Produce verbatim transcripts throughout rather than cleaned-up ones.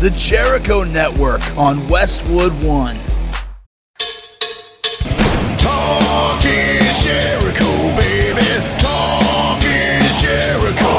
the Jericho Network on Westwood One. Talk is Jericho, baby. Talk is Jericho.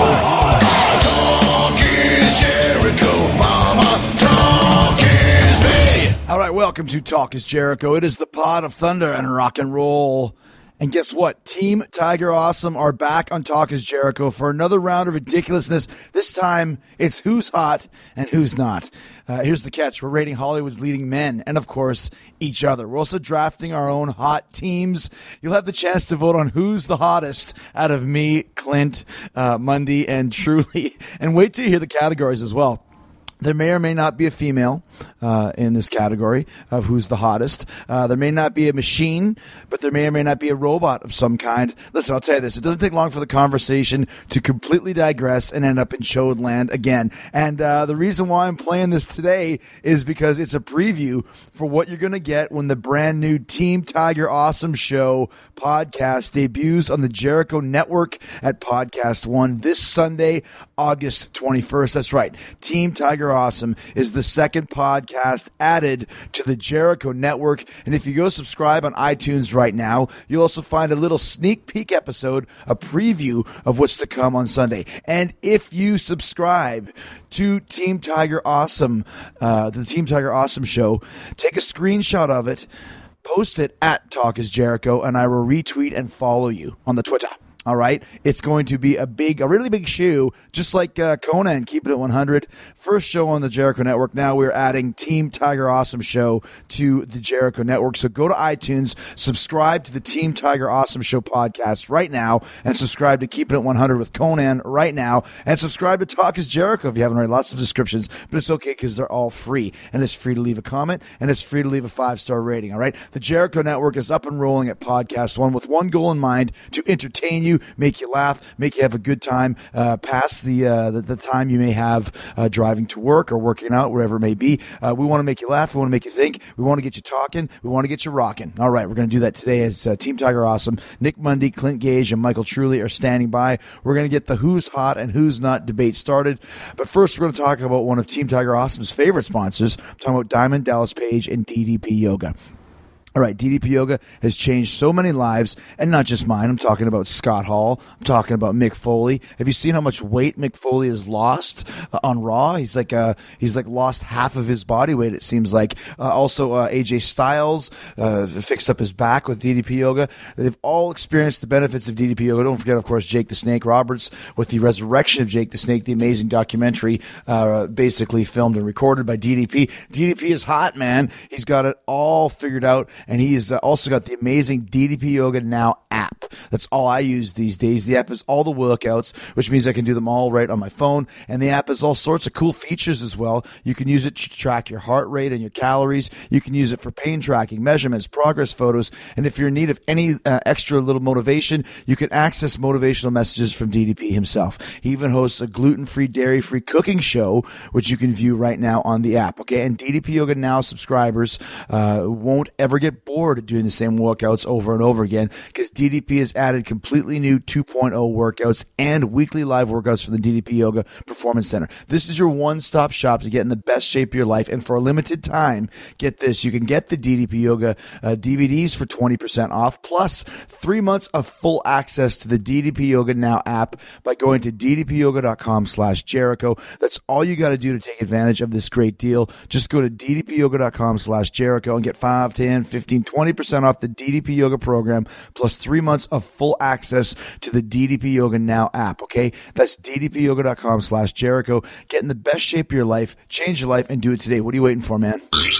Talk is Jericho, mama. Talk is me. All right, welcome to Talk is Jericho. It is the pod of thunder and rock and roll. And guess what? Team Tiger Awesome are back on Talk is Jericho for another round of ridiculousness. This time, it's who's hot and who's not. Uh, here's the catch. We're rating Hollywood's leading men and, of course, each other. We're also drafting our own hot teams. You'll have the chance to vote on who's the hottest out of me, Clint, uh, Mundy, and Truly. And wait till you hear the categories as well. There may or may not be a female uh, in this category of who's the hottest. Uh, there may not be a machine, but there may or may not be a robot of some kind. Listen, I'll tell you this. It doesn't take long for the conversation to completely digress and end up in chode land again. And uh, the reason why I'm playing this today is because it's a preview for what you're going to get when the brand new Team Tiger Awesome Show podcast debuts on the Jericho Network at Podcast One this Sunday, August twenty-first. That's right. Team Tiger Awesome is the second podcast added to the Jericho Network. And if you go subscribe on iTunes right now, you'll also find a little sneak peek episode, a preview of what's to come on Sunday. And if you subscribe to Team Tiger Awesome, uh, the Team Tiger Awesome Show, take a screenshot of it, post it at Talk is Jericho, and I will retweet and follow you on the Twitter. All right, it's going to be a big, a really big shoe, just like uh, Conan, keeping it one hundred. First show on the Jericho Network. Now we're adding Team Tiger Awesome Show to the Jericho Network. So go to iTunes, subscribe to the Team Tiger Awesome Show podcast right now, and subscribe to Keeping It one hundred with Conan right now, and subscribe to Talk is Jericho if you haven't already. Lots of descriptions, but it's okay because they're all free, and it's free to leave a comment, and it's free to leave a five-star rating. All right, the Jericho Network is up and rolling at Podcast One with one goal in mind: to entertain you, make you laugh, make you have a good time, uh, past the, uh, the the time you may have uh, driving to work or working out, wherever it may be. Uh, we want to make you laugh. We want to make you think. We want to get you talking. We want to get you rocking. All right, we're going to do that today as uh, Team Tiger Awesome. Nick Mundy, Clint Gage, and Michael Truly are standing by. We're going to get the who's hot and who's not debate started. But first, we're going to talk about one of Team Tiger Awesome's favorite sponsors. I'm talking about Diamond Dallas Page and D D P Yoga. All right, D D P Yoga has changed so many lives, and not just mine. I'm talking about Scott Hall. I'm talking about Mick Foley. Have you seen how much weight Mick Foley has lost uh, on Raw? He's like uh, he's like lost half of his body weight, it seems like. Uh, also, uh, A J Styles uh, fixed up his back with D D P Yoga. They've all experienced the benefits of D D P Yoga. Don't forget, of course, Jake the Snake Roberts with the resurrection of Jake the Snake, the amazing documentary uh, basically filmed and recorded by D D P. D D P is hot, man. He's got it all figured out. And he's uh, also got the amazing D D P Yoga Now app. That's all I use these days. The app is all the workouts, which means I can do them all right on my phone. And the app has all sorts of cool features as well. You can use it to track your heart rate and your calories. You can use it for pain tracking, measurements, progress photos. And if you're in need of any uh, extra little motivation, you can access motivational messages from D D P himself. He even hosts a gluten-free, dairy-free cooking show, which you can view right now on the app. Okay, and D D P Yoga Now subscribers uh, won't ever get bored of doing the same workouts over and over again because D D P has added completely new two point oh workouts and weekly live workouts from the D D P Yoga Performance Center. This is your one-stop shop to get in the best shape of your life, and for a limited time, get this, you can get the D D P Yoga uh, D V Ds for twenty percent off, plus three months of full access to the D D P Yoga Now app by going to ddpyoga.com slash Jericho. That's all you got to do to take advantage of this great deal. Just go to ddpyoga.com slash Jericho and get five, ten, fifteen, twenty percent off the D D P Yoga program, plus three months of full access to the D D P Yoga Now app, okay? That's ddpyoga.com slash Jericho. Get in the best shape of your life, change your life, and do it today. What are you waiting for, man?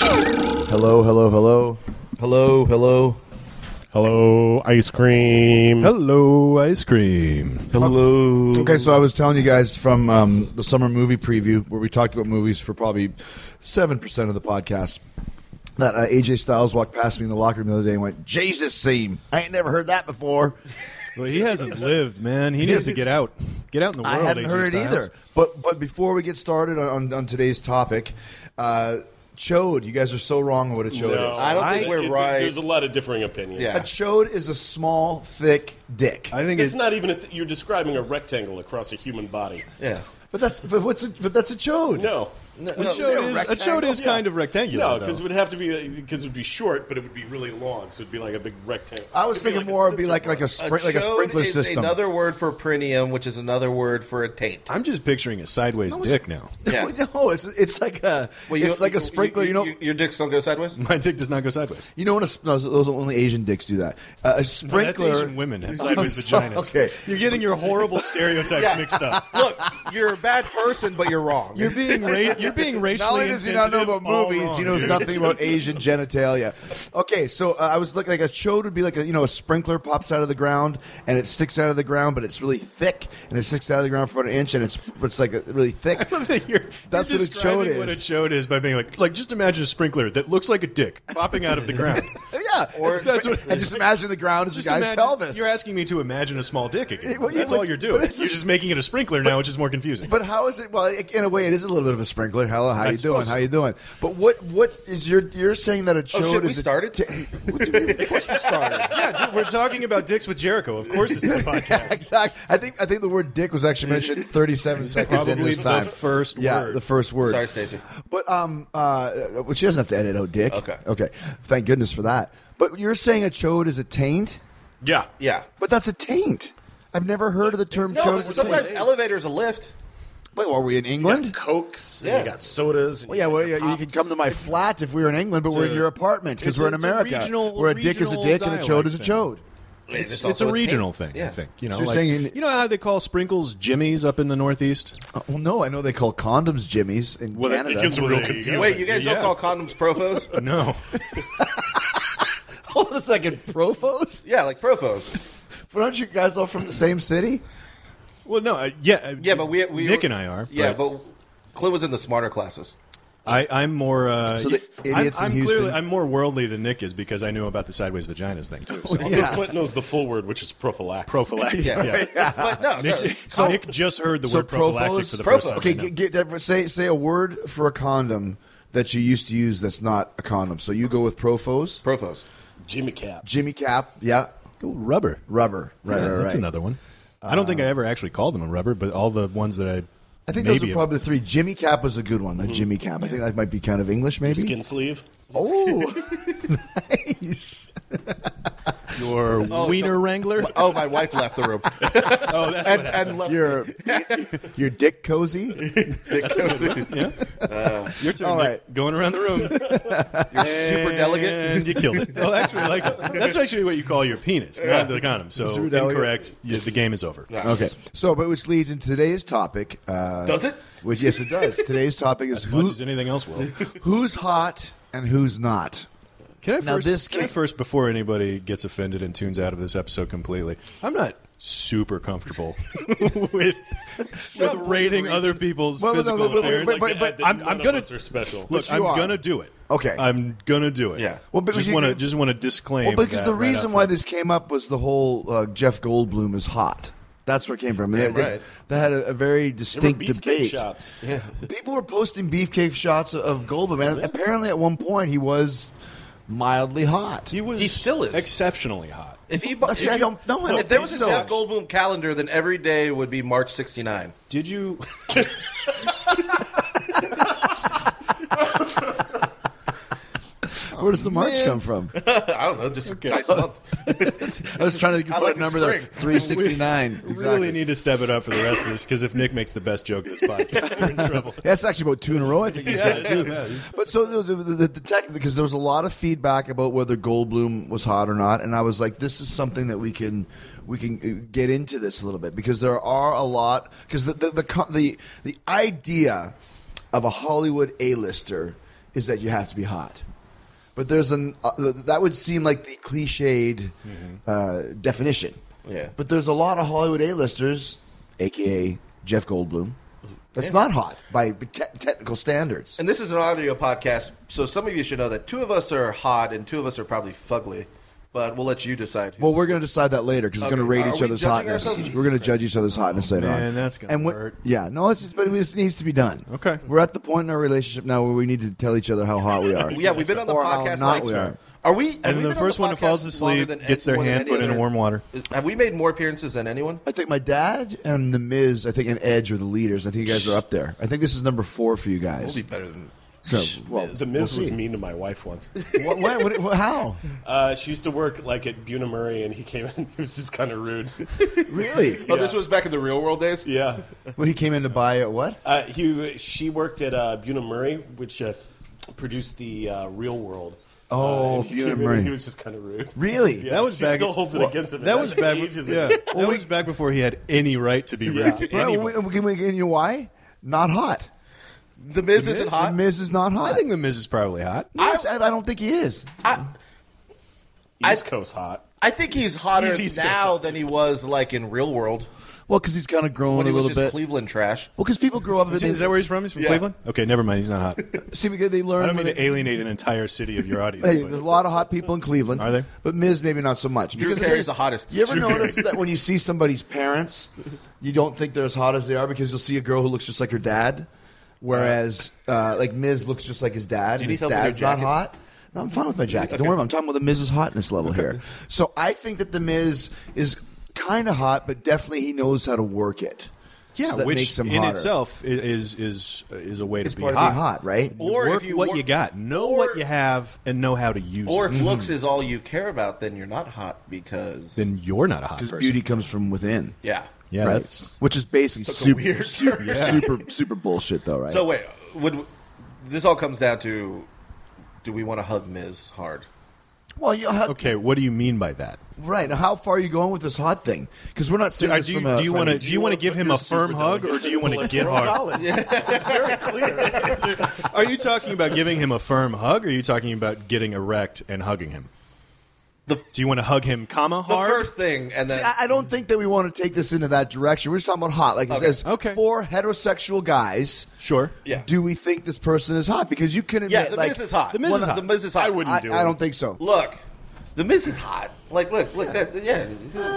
Hello, hello, hello. Hello, hello. Hello, ice cream. Hello, ice cream. Hello. Okay, so I was telling you guys from um, the summer movie preview where we talked about movies for probably seven percent of the podcast. That uh, A J Styles walked past me in the locker room the other day and went, Jesus theme. I ain't never heard that before. Well, he hasn't lived, man. He needs to get out. Get out in the world, I hadn't A J heard Styles. it either. But but before we get started on, on, on today's topic, uh, chode. You guys are so wrong on what a chode No, is. I don't think I- we're it- right. There's a lot of differing opinions. Yeah. A chode is a small, thick dick. I think It's it, not even a th- you're describing a rectangle across a human body. Yeah. But that's but what's a, but that's a chode. No. No, A no, chode no, is, a rectangle? chode is kind of rectangular. No, though. because it would have to be because it would be short, but it would be really long, so it'd be like a big rectangle. I was It'd be thinking like a more it'd be scissor like like a bar. spri- like a chode sprinkler is system. another word for perineum, which is another word for a taint. I'm just picturing a sideways dick now. Yeah. No, it's it's like a Well, you- it's like a you- sprinkler. You, know, your dicks don't go sideways. My dick does not go sideways. you know what? A, no, those only Asian dicks do that. Uh, a That's sprinkler. Asian women have sideways I'm sorry, vaginas. okay. You're getting your horrible stereotypes Yeah. mixed up. Look, you're a bad person, but you're wrong. You're being ra- you're being racially Not only does he not know insensitive, about all movies, wrong, he knows dude. nothing about Asian genitalia. Okay, so uh, I was looking like a chode would be like a you know a sprinkler pops out of the ground and it sticks out of the ground, but it's really thick and it sticks out of the ground for about an inch and it's it's like a, really thick. You're, That's you're what a chode describing What a is. chode is by being like, like just imagine a sprinkler that looks like a dick popping out of the ground. Yeah, Or- That's what. and just imagine the ground is just the guy's imagine, pelvis. You're asking me to imagine a small dick again. Well, yeah, That's but- all you're doing. but it's You're a- just making it a sprinkler now, which is more confusing. But how is it? Well, in a way, it is a little bit of a sprinkler. Hello, how I you doing? suppose How so. you doing? But what what is your? You're saying that a chode Oh, shit, we is a started? ta- what do you mean? Of course we started. yeah, dude, we're talking about dicks with Jericho. Of course, this is a podcast. Exactly. I think I think the word "dick" was actually mentioned thirty-seven seconds in Probably this the time. first yeah, word. the first word. Sorry, Stacey. But um, uh, well, she doesn't have to edit out "dick." Okay. Okay. Thank goodness for that. But you're saying a chode is a taint? Yeah, Yeah. But that's a taint. I've never heard of the term No, chode but as a sometimes taint. elevators a lift. Wait, are we in you England? got Cokes, and Yeah. you got sodas. And Well, you yeah, got well, your yeah, you can pops. come to my flat if we were in England, but It's we're a- in your apartment because it's we're a- in it's a America, regional- where a dick is a regional dick and a chode dialect is a thing. chode. It's, It's it's a also a regional taint. thing, Yeah. I think. You know, So you're like, saying- you know how they call sprinkles jimmies up in the Northeast? Uh, well, no, I know they call condoms jimmies in Well, it- Canada. it gives them Well, real there you go. confusion. Wait, you guys Yeah. don't call condoms profos? No. Hold on a second, Profos? Yeah, like profos. But aren't you guys all from the same city? Well, no. Uh, yeah. uh, Yeah, but we, we Nick were- and I are. Yeah, but but Clint was in the smarter classes. I, I'm more. Uh, So the I'm- idiots in I'm, Houston- clearly I'm more worldly than Nick is because I knew about the sideways vaginas thing too. So. Also, Yeah. Clint knows the full word, which is prophylactic. Prophylactic. Yeah. Yeah. But no, no. Nick, So- Nick just heard the so word prophylactic Profos- for the Profo- first time. Okay, right now. get, get, say say a word for a condom that you used to use that's not a condom. So you go with Profos, Profos. Jimmy Cap. Jimmy Cap, yeah, Go rubber. rubber, right, Yeah, right, that's right. another one. I don't think I ever actually called them a rubber, but all the ones that I. I think maybe those are probably the three. Jimmy Cap was a good one. A Jimmy Cap. I think that might be kind of English, maybe. Skin sleeve. Oh, nice. your wiener wrangler. Oh, my wife left the room. Oh, that's and, what and left Your your dick cozy. Dick Tozy. yeah. Your turn. All Nick. right. Going around the room. You're super delegate. And you killed it. Well, actually, like that's actually what you call your penis, not the condom. So Super delegate. incorrect. You, the game is over. Okay, so but which leads into today's topic. Uh, Does it? Which yes, it does. Today's topic is As much who, as anything else will. who's hot and who's not. Can I Now, first? this can I came- first, before anybody gets offended and tunes out of this episode completely, I'm not super comfortable with, with up, rating reason. other people's Well, no, physical but- but- appearance. but- Like to add that I'm- none I'm of gonna- us are special. Look, you I'm are. gonna do it. Okay. I'm gonna do it. Yeah. Well, but just you- want to you- just want to disclaim. Well, because that the right reason up why front. this came up was the whole uh, Jeff Goldblum is hot. That's where it came from. And Yeah, they, right. they had a, a very There were distinct beefcake debate. shots. Yeah. People were posting beefcake shots of Goldblum, and apparently at one point he was mildly hot. he was He still is. exceptionally hot. If he, But see, if I you- don't know him. If there was a So- Jeff Goldblum calendar, then every day would be March sixty-nine. Did you? Where does the march man. come from? I don't know, just nice month. I was trying to I put like a number the there. spring. three sixty-nine. We really need to step it up for the rest of this because if Nick makes the best joke of this podcast, we're in trouble. That's actually about two in a row. I think he's Yeah, got too. yeah. But so the, the, the, the tech, because there was a lot of feedback about whether Goldblum was hot or not, and I was like, this is something that we can we can uh, get into this a little bit because there are a lot because the the the, co- the the idea of a Hollywood A-lister is that you have to be hot. But there's an uh, that would seem like the cliched uh, definition. Yeah. But there's a lot of Hollywood A-listers, aka Jeff Goldblum, that's not hot by te- technical standards. And this is an audio podcast, so some of you should know that two of us are hot and two of us are probably fugly. but we'll let you decide. Well, we're going to decide that later because Okay. we're going to rate Are each we other's judging hotness. ourselves? We're going to judge each other's hotness later man, on. that's gonna and when- hurt. Yeah, no, it's just, but this needs to be done. Okay. We're at the point in our relationship now where we need to tell each other how hot we are. Yeah, we've been on the Or how podcast. not like- we are. Are we? have And we the been first on one the who falls podcast longer asleep than- gets their more than hand any put in other- warm water. Have we made more appearances than anyone? I think my dad and the Miz, I think, and Edge are the leaders. I think you guys are up there. I think this is number four for you We'll guys. be better than. So, well, The Miz we'll was see. mean to my wife once. What, what, what, what- how? Uh, she used to work like at Buna Murray, and he came in. He was just kind of rude. Really? Oh, this was back in the real world days. Yeah, When he came in to buy a what? uh, he she worked at uh, Buna Murray, which uh, produced the uh, Real World. Oh, Uh, he Buna came in Murray. and He was just kind of rude. Really? Yeah, That was she back- still holds it well, against him. That was back. Ages Yeah, ago. that was back before he had any right to be rude Yeah. to Well, anyone. we- can we, you know why? Not hot. The Miz The isn't Miz? The hot. Miz is not hot. I think the Miz is probably hot. Yes, I, I don't think he is. East Coast hot. I think he's hotter He's East Coast now hot. than he was like in real world Well, because he's kind of grown when a he was little just bit. Cleveland trash. Well, because people grow up. Is, and is that where he's from? He's from Yeah. Cleveland? Okay, never mind. He's not hot. See, because they learn. I don't mean when to they- alienate an entire city of your audience. Hey, but- there's a lot of hot people in Cleveland. Are there? But Miz maybe not so much. Drew Because Carey's there's- the hottest. You ever Drew notice Carey. that when you see somebody's parents, you don't think they're as hot as they are because you'll see a girl who looks just like her dad, whereas uh, like Miz looks just like his dad, you and need his help with your dad's not jacket? hot. No, I'm fine with my jacket. Don't worry, I'm talking about the Miz's hotness level here. So I think that the Miz is kind of hot, but definitely he knows how to work it. yeah, So that which makes him in hotter. itself i- is is is a way It's to be part hot. of being hot, right? Or Work if you what work- you got, know or- what you have, and know how to use Or it. if looks is all you care about, then you're not hot because Then you're not a hot Because person. beauty comes from within. yeah. yeah, right? that's Which is basically Took a super, weird super, turn. super, super bullshit, though, right? So wait, would this all comes down to? Do we want to hug Miz hard? well, you have, okay. What do you mean by that? right now, how far are you going with this hot thing? Because we're not Do, saying uh, this do you, from a, do you from want to a- do you want to give him a firm hug, or do you want to get hard? It's very clear. Are you talking about giving him a firm hug, or are you talking about getting erect and hugging him? The- do you want to hug him, comma The hard? first thing, and then See, I I don't think that we want to take this into that direction. We're just talking about hot. Like, Okay. as Okay. four heterosexual guys, Sure. Yeah. do we think this person is hot? Because you can admit, yeah, the like, Miz is hot. The Miz Well, is hot. The Miz is hot. I wouldn't I, do I it. don't think so. Look, the Miz is hot. Like, look, look. That, yeah.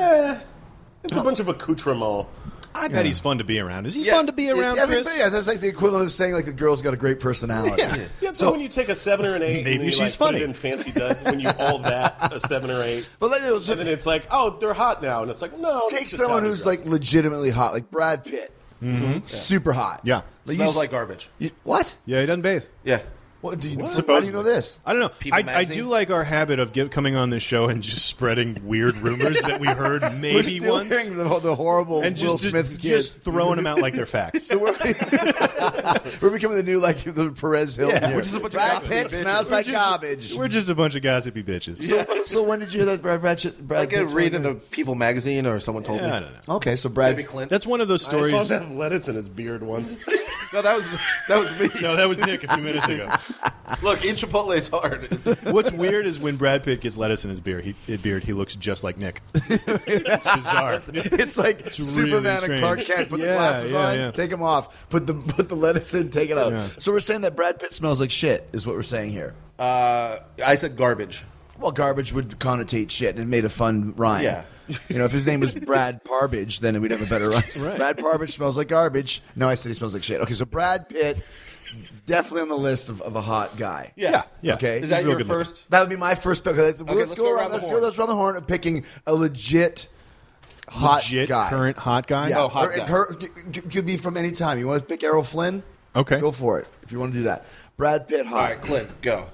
It's a bunch of accoutrement. I bet he's fun to be around. Is he Yeah. fun to be around, Yeah, I mean, Chris? but yeah, that's like the equivalent of saying like the girl's got a great personality. Yeah. Yeah, but So- when you take a seven or an eight, Maybe and you, she's like, funny. Put it in fancy dust, when you hold that a seven or eight, But like, so and then it's like, oh, they're hot now, and it's like, no. it's take just someone how they're who's dressed. like legitimately hot, like Brad Pitt, super hot. Yeah. Like, Smells you- like garbage. you- what? Yeah, he doesn't bathe. Yeah. What do you? How do you Supposedly. know this? I don't know. People I, I magazine? do like our habit of give, coming on this show and just spreading weird rumors that we heard We're maybe still once, hearing the, the horrible and Will just just, Smith's just kids. throwing them out like they're facts. So we're, we're becoming the new like the Perez Hilton. Yeah. here. We're just a bunch of Brad gossipy Pitt bitches. smells We're like just- garbage. We're just a bunch of gossipy bitches. So, so when did you hear that Brad Brad, Brad Like a Pitt read in smelled a People magazine or someone told Yeah, me. I don't know. Okay, so Brad. Maybe Clint. That's one of those I saw stories. him have lettuce in his beard once. No, that was that was me. No, that was Nick a few minutes ago. Look, in Chipotle's hard. What's weird is when Brad Pitt gets lettuce in his beard, he, his beard, he looks just like Nick. It's bizarre. It's like really Superman and strange. Clark Kent. Put the Yeah, glasses yeah, on, yeah. take them off. Put the put the lettuce in, take it out. Yeah. So we're saying that Brad Pitt smells like shit. Is what we're saying here. Uh, I said garbage. Well, garbage would connotate shit, and it made a fun rhyme. Yeah. You know, if his name was Brad Parbage, then we'd have a better rhyme. Brad Parbage smells like garbage. No, I said he smells like shit. Okay, so Brad Pitt, definitely on the list of, of a hot guy. Yeah. Yeah. Okay. Is that real your good looking. first? That would be my first pick. Let's, let's, let's go, go around. around the Let's horn. go let's around the horn of picking a legit hot Legit, guy. current hot guy? Yeah. Oh, hot Or it guy. per- c- c- could be from any time. You want to pick Errol Flynn? Okay. Go for it if you want to do that. Brad Pitt, hot. All right, Clint, go.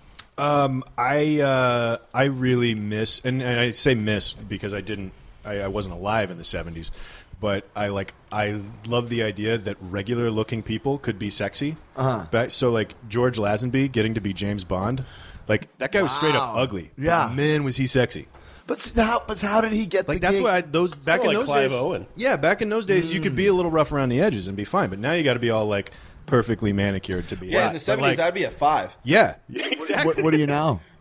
Um, I uh, I really miss, and, and I say miss because I didn't, I, I wasn't alive in the seventies, but I like, I love the idea that regular looking people could be sexy. Uh-huh. But, so like George Lazenby getting to be James Bond, like that guy was straight up Wow. ugly. Yeah. But man, was he sexy? But s- how, but how did he get Like the that's gig? what I those back in like those Clive days. Owen. Yeah, back in those days, you could be a little rough around the edges and be fine. But now you got to be all like perfectly manicured to be. Yeah, hot. in the But, seventies, like, I'd be at five. yeah, exactly. What, what are you now? Like a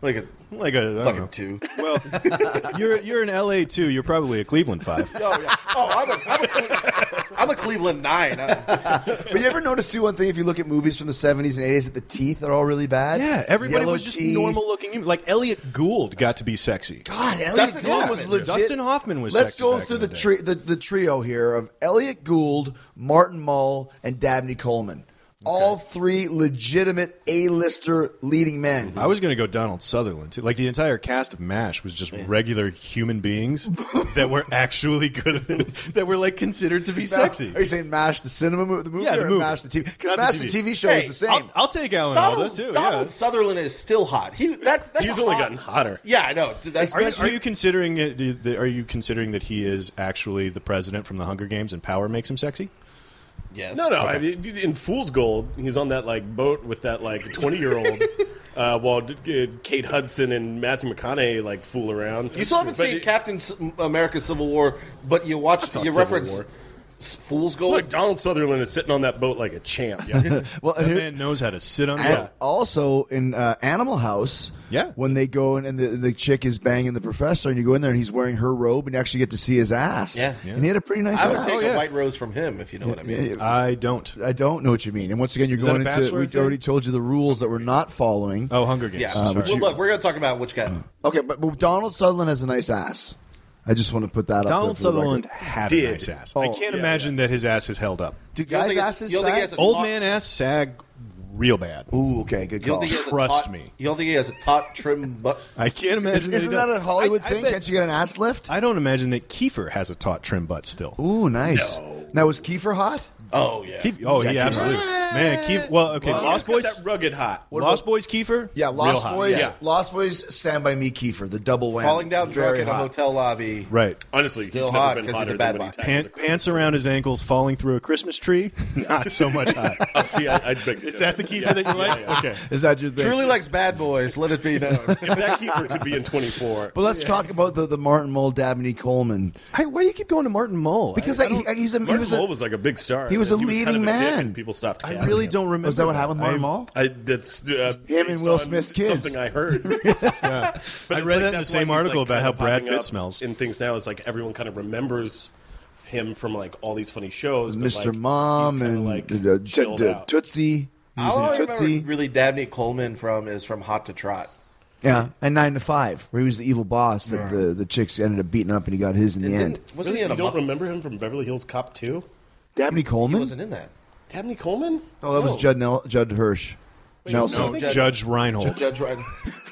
Like a I don't Fucking know. two. Well, you're you're an L A two. You're probably a Cleveland five. Oh, yeah. Oh, I'm a, I'm a, Cle- I'm a Cleveland nine. I- But you ever notice too one thing? If you look at movies from the seventies and eighties, that the teeth are all really bad. Yeah, everybody Yellow was just teeth. normal looking. Like Elliot Gould got to be sexy. God, Elliot Dustin Gould Hoffman. was legit. Dustin Hoffman was Let's sexy go back through in the, the day. tri- the the trio here of Elliot Gould, Martin Mull, and Dabney Coleman. All three legitimate A-lister leading men. I was going to go Donald Sutherland too. Like the entire cast of MASH was just regular human beings that were actually good, that were like considered to be sexy. Are you saying MASH the cinema movie, the movie, Yeah, the or movie. MASH the T V? Because Not the MASH T V. the T V show Hey, is the same. I'll, I'll take Alan Donald, Alda too. Donald Yeah. Sutherland is still hot. He that, that's He's a only hot- gotten hotter. Yeah, I know. That's Are you, are you considering it? Are you considering that he is actually the president from the Hunger Games and power makes him sexy? Yes. No, no. I mean, in Fool's Gold, he's on that like boat with that like twenty-year-old, uh, while uh, Kate Hudson and Matthew McConaughey like fool around. You still haven't But seen it- Captain S- America: Civil War, but you watch, saw you Civil reference War. S- Fool's Gold. Look, Donald Sutherland is sitting on that boat like a champ. Yeah. well, That and here- man knows how to sit on. and Yeah. also in uh, Animal House, Yeah. when they go in and the, the chick is banging the professor, and you go in there and he's wearing her robe, and you actually get to see his ass. Yeah. And he had a pretty nice I would ass. take Oh, a yeah. white rose from him, if you know what I mean. I don't. I don't know what you mean. And once again, you're Is that going a into. Bachelor We thing? already told you the rules that we're not following. Oh, Hunger Games. Yeah. Sorry. but well, you- look, we're going to talk about which guy. Okay, but, but Donald Sutherland has a nice ass. I just want to put that up. Donald there for the Sutherland record. had Did. a nice ass. I Oh, can't yeah, imagine that his ass is held up. Do You don't guys' think it's- asses you don't think he sag? has a- Old taut- man ass sag real bad. Ooh, okay, good You don't call. think he has a Trust taut- me. You don't think he has a taut, trim butt? I can't imagine. Isn't he that does. a Hollywood I- I thing? bet- Can't you get an ass lift? I don't imagine that Kiefer has a taut trim butt still. Ooh, nice. Now, was Kiefer hot? Oh, yeah. Keith, oh, he absolutely. Man, Kiefer. Well, okay, Lost He's got Boys. that rugged hot. Lost Boys Kiefer. Yeah, real Lost hot. Boys. Yeah. Lost Boys. Stand by Me, Kiefer. The double whammy. Falling down drunk Very in a hot. hotel lobby. Right. Honestly, Still he's hot never been 'cause he's hotter a bad than when he boy. tackled Pant, the pants around his ankles, falling through a Christmas tree. Not so much hot. Oh, see, I, I'd beg to Is differ. that the Kiefer that you like? Okay. Is that your thing? Truly likes bad boys. Let it be known. If that Kiefer could be in twenty-four. But let's talk about the, the Martin Mull, Dabney Coleman. I, why do you keep going to Martin Mull? Because I, I, I don't- he, he's a, he Martin was Mull a, was like a big star. he was a He leading kind of a dick man. and people stopped I casting really him. don't remember. was that what happened with Martin I- Mull? I, that's uh, Him and based Will on Smith's kids. Something I heard. Yeah. But I it's read like that in the that's same why he's, article like, about kind how of Brad popping Pitt up smells. in things now. It's like everyone kind of remembers him from like all these funny shows. but, Mister like, Mom he's kinda, and like, uh, T- chilled T- out. Tootsie. He was All I in Tootsie. remember really Dabney Coleman from is from Hot to Trot. Yeah, and Nine to Five, where he was the evil boss that the, the chicks ended up beating up, and he got his in the Didn't- end. Wasn't Really? he in You a don't Muppet? remember him from Beverly Hills Cop two? Dabney He Coleman? wasn't in that. Dabney Coleman? Oh, that was No. Judd Nel- Judd Hirsch. Nelson. No, Judge- Judge Reinhold. Judge Ryan.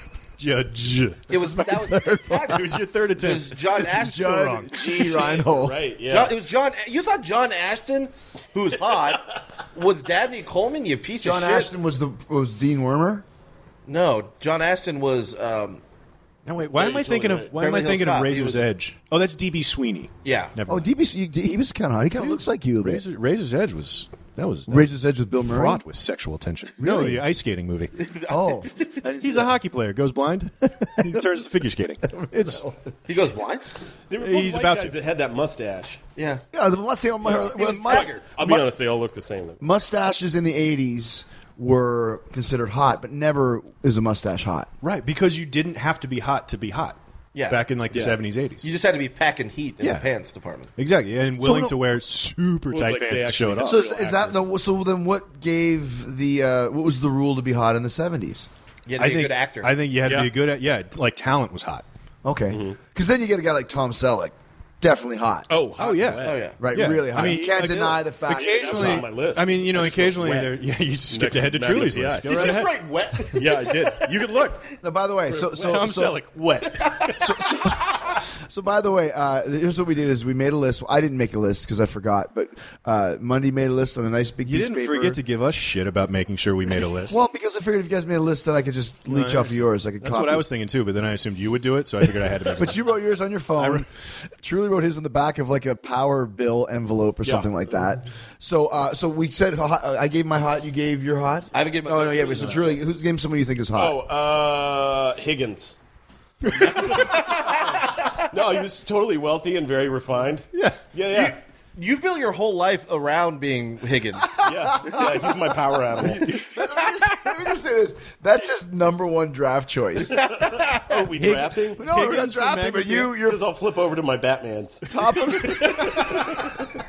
Judge. It was that was It was your third It was attempt. John Ashton. Judd G. Reinhold. Right, yeah. John, it was John. You thought John Ashton, who's hot, was Dabney Coleman? You piece John of shit. Ashton was the was Dean Wormer. No, John Ashton was. Um, No, wait. Why Yeah, am I you're thinking totally of? Why Beverly am I Hills thinking Cop. of He Razor's was- Edge? Oh, that's D B Sweeney. yeah. Never. Oh, mind. D B. He was kind of hot. He kind of looks like you a bit. Razor, Razor's Edge was that was that Razor's Edge with Bill was Murray. fraught with sexual tension. No, Really? the ice skating movie. Oh, He's a hockey player. Goes blind. He turns to figure skating. It's He goes blind. They were both He's white about guys to. that had that mustache. Yeah. yeah. The mustache, well, He was must- Tiger. I'll be mu- honest, they all look the same. mustaches in the eighties were considered hot, but never is a mustache hot. right because you didn't have to be hot to be hot. Yeah. Back in like the Yeah. seventies, eighties. You just had to be packing heat in Yeah. the pants department. Exactly, and willing no- to wear super it's tight like they pants to show it actually off. So is, real is that actors. the, so? Then what gave the uh, what was the rule to be hot in the seventies? You had to I be think a good actor. I think you had to Yeah. be a good at yeah, like talent was hot. Okay, because then you get a guy like Tom Selleck, definitely hot. Oh, Oh yeah, Oh yeah. right, Yeah. really hot. I mean, you can't like, deny the fact. Occasionally, That's on my list. I mean, you know, I just wrote occasionally wet. there. Yeah, you skipped Next ahead to to Truly's Magnum list. P I. Go right ahead. Right, wet. Yeah, I did. You could look. Now, by the way, so so Tom so, Selleck, wet. so by the way, uh, here's what we did: is we made a list. Well, I didn't make a list because I forgot, but uh, Monday made a list on a nice big You piece didn't of paper. forget to give us shit about making sure we made a list. Well, because I figured if you guys made a list, then I could just leech off of yours. I could. That's copy. what I was thinking too, but then I assumed you would do it, so I figured I had to make But it. you wrote yours on your phone. Truly wrote his on the back of like a power bill envelope or Yeah. something like that. So, uh, so we said hot, uh, I gave my hot. You gave your hot. I haven't given my- Oh no, yeah. But so Truly, who's name someone you think is hot? Oh, uh, Higgins. No, he was totally wealthy and very refined. Yeah. Yeah, yeah. You built your whole life around being Higgins. Yeah, yeah, he's my power animal. Let me just, let Let me just say this. That's his number one draft choice. Oh, we drafting? No, we're not Higgins from drafting, but you, you're Because I'll flip over to my Batmans. top of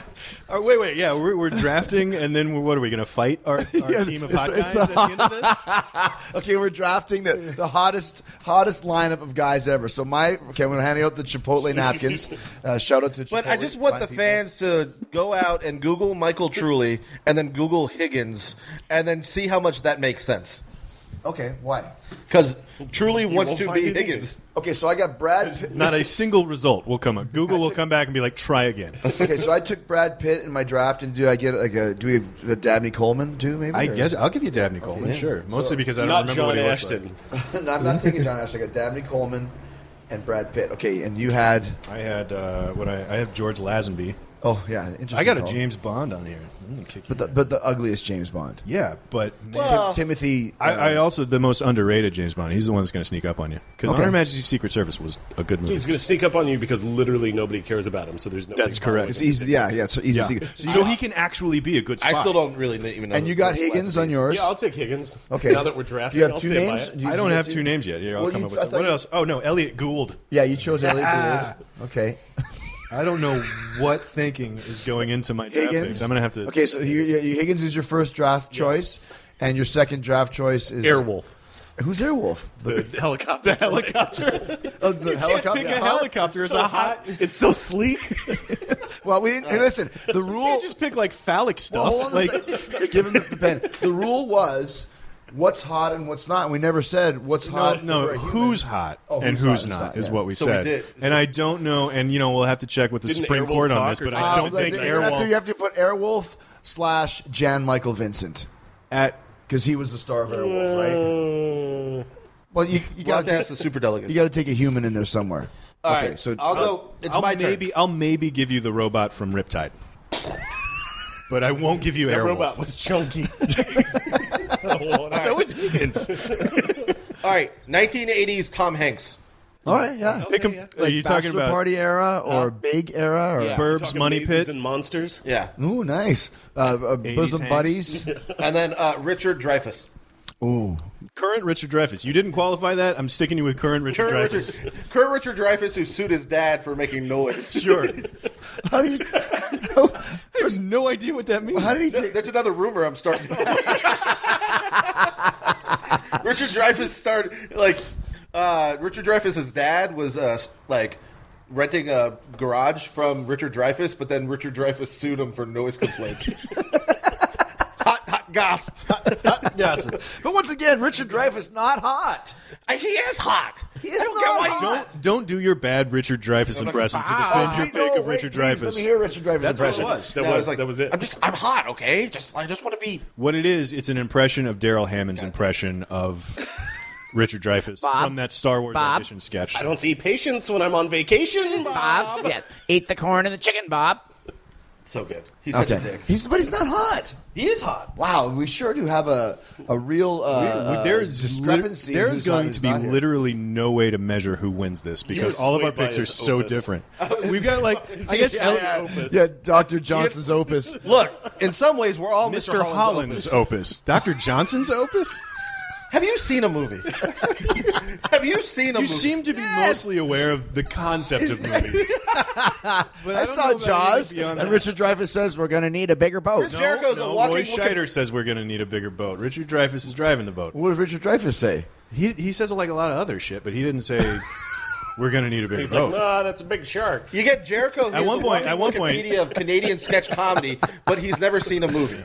Oh, wait, wait, yeah, we're, we're drafting, and then we're, what are we going to fight our, our Yeah, team of it's- hot it's guys the- at the end of this? Okay, we're drafting the, the hottest hottest lineup of guys ever. So my okay, I'm going to hand out the Chipotle napkins. Uh, shout out to Chipotle. But I just want fine the people. fans to go out and Google Michael Truly and then Google Higgins and then see how much that makes sense. Okay, why? Because Truly wants won't to find be anything. Higgins. Okay, so I got Brad. Pitt- Not a single result will come up. Google will come back and be like, try again. Okay, so I took Brad Pitt in my draft, and do I get like a do we have a Dabney Coleman too? Maybe I or- guess I'll give you Dabney Coleman, sure. Mostly because I don't Not remember John what he looks Ashton. like. No, I'm not taking John Ashton. I got Dabney Coleman and Brad Pitt. Okay, and you had I had uh, what I, I have George Lazenby. oh yeah, interesting. I got a call. James Bond on here. I'm gonna kick you. but the, but the ugliest James Bond. yeah, but Tim- Timothy. I, uh, I also the most underrated James Bond. He's the one that's going to sneak up on you because Okay. On Her Majesty's Secret Service was a good movie. He's going to sneak up on you because literally nobody cares about him. So there's no. That's correct. it's easy. Yeah, yeah. So easy. Yeah. to see. So, So, you, he can actually be a good spy. I still don't really even know. and you got who Higgins Lazenby on is. yours. Yeah, I'll take Higgins. Okay. Now that we're drafting, Do you have I'll two stand names? by it. Do you- I do don't you have two- two names yet. Yeah, I'll Well, come you- up with I some. thought What you- else? Oh no, Elliot Gould. Yeah, you chose Elliot Gould. Okay. I don't know what thinking is going into my draft Higgins. picks. I'm gonna have to. Okay, so you, you, Higgins is your first draft choice, and your second draft choice is Airwolf. Who's Airwolf? The helicopter. The helicopter. Oh, the helicopter. Pick a Hot? helicopter as a hot. It's so sleek. Well, we didn't. Hey, listen, the You rule. can't just pick like phallic stuff. Well, hold on a like second. Give him the pen. The rule was what's hot and what's not. And we never said what's no, hot. no, for a human. who's hot Oh, and who's who's hot, not who's not, is yeah. what we So we said. did. And I don't know. And you know, we'll have to check with the Didn't Supreme Airwolf Court on talk this. or But did- I Uh, don't like, think you're gonna have to- Airwolf you have to put Airwolf slash Jan Michael Vincent at. because he was the star of Airwolf, right? Well, you, you We'll got have to ask the super delegate. You got to take a human in there somewhere. All okay, right, so I'll go. It's I'll my maybe turn. I'll maybe give you the robot from Riptide, but I won't give you That Airwolf. robot was chunky. So is Higgins. All right, nineteen eighties Tom Hanks. all right, yeah. Pick him. Are you talking Bachelor about Party era or Big era or Yeah. Burbs, Talking Money mazes Pit? and monsters. Yeah, Ooh, nice. Uh, uh, bosom Hanks. buddies. and then uh, Richard Dreyfuss. Ooh, Current Richard Dreyfuss. You didn't qualify that. I'm sticking you with current Richard Current Dreyfuss. Richard, current Richard Dreyfuss, who sued his dad for making noise. Sure. how do you? I have no idea what that means. How did he take? That's another rumor I'm starting. Richard Dreyfuss started like uh, Richard Dreyfuss's dad was uh, like renting a garage from Richard Dreyfuss, but then Richard Dreyfuss sued him for noise complaints. hot, hot goss. Yes, but once again, Richard Dreyfuss not hot. Uh, He is hot. He is I don't not get why he- hot. Don't don't do your bad Richard Dreyfuss impression to defend your Wait, fake no, of wait, Richard please, Dreyfuss. Let me hear Richard Dreyfuss That's what it impression. was. That No, I was, like, that was it. I'm just, I'm hot, okay? Just, I just want to be. What it is, it's an impression of Daryl Hammond's impression of Richard Dreyfuss Bob? from that Star Wars Bob? audition sketch. I don't see patience when I'm on vacation. Bob, yes. Eat the corn and the chicken, Bob. So good. He's such a Okay, dick. he's but he's not hot. He is hot. Wow, we sure do have a a real uh, uh, there's discrepancy. lit- there's who's hot going and to who's be not here. literally no way to measure who wins this because You're all of our swayed by picks are his so opus. different. We've got like I guess Yeah, El- yeah, Opus. yeah, Doctor Johnson's opus. Look, in some ways, we're all Mister Holland's opus, Doctor Johnson's opus. Have you seen a movie? Have you seen a You movie? seem to be mostly aware of the concept of movies. But I don't saw know about Jaws, anything beyond and that. Richard Dreyfuss says we're going to need a bigger boat. Chris Jericho's no, a walking Roy Wiki- Scheider says we're going to need a bigger boat. Richard Dreyfuss is driving the boat. What did Richard Dreyfuss say? He he says like a lot of other shit, but he didn't say we're going to need a bigger He's boat. like, nah, that's a big shark. You get Jericho. At one he's a point- walking at one point- Wikipedia of Canadian sketch comedy, but he's never seen a movie.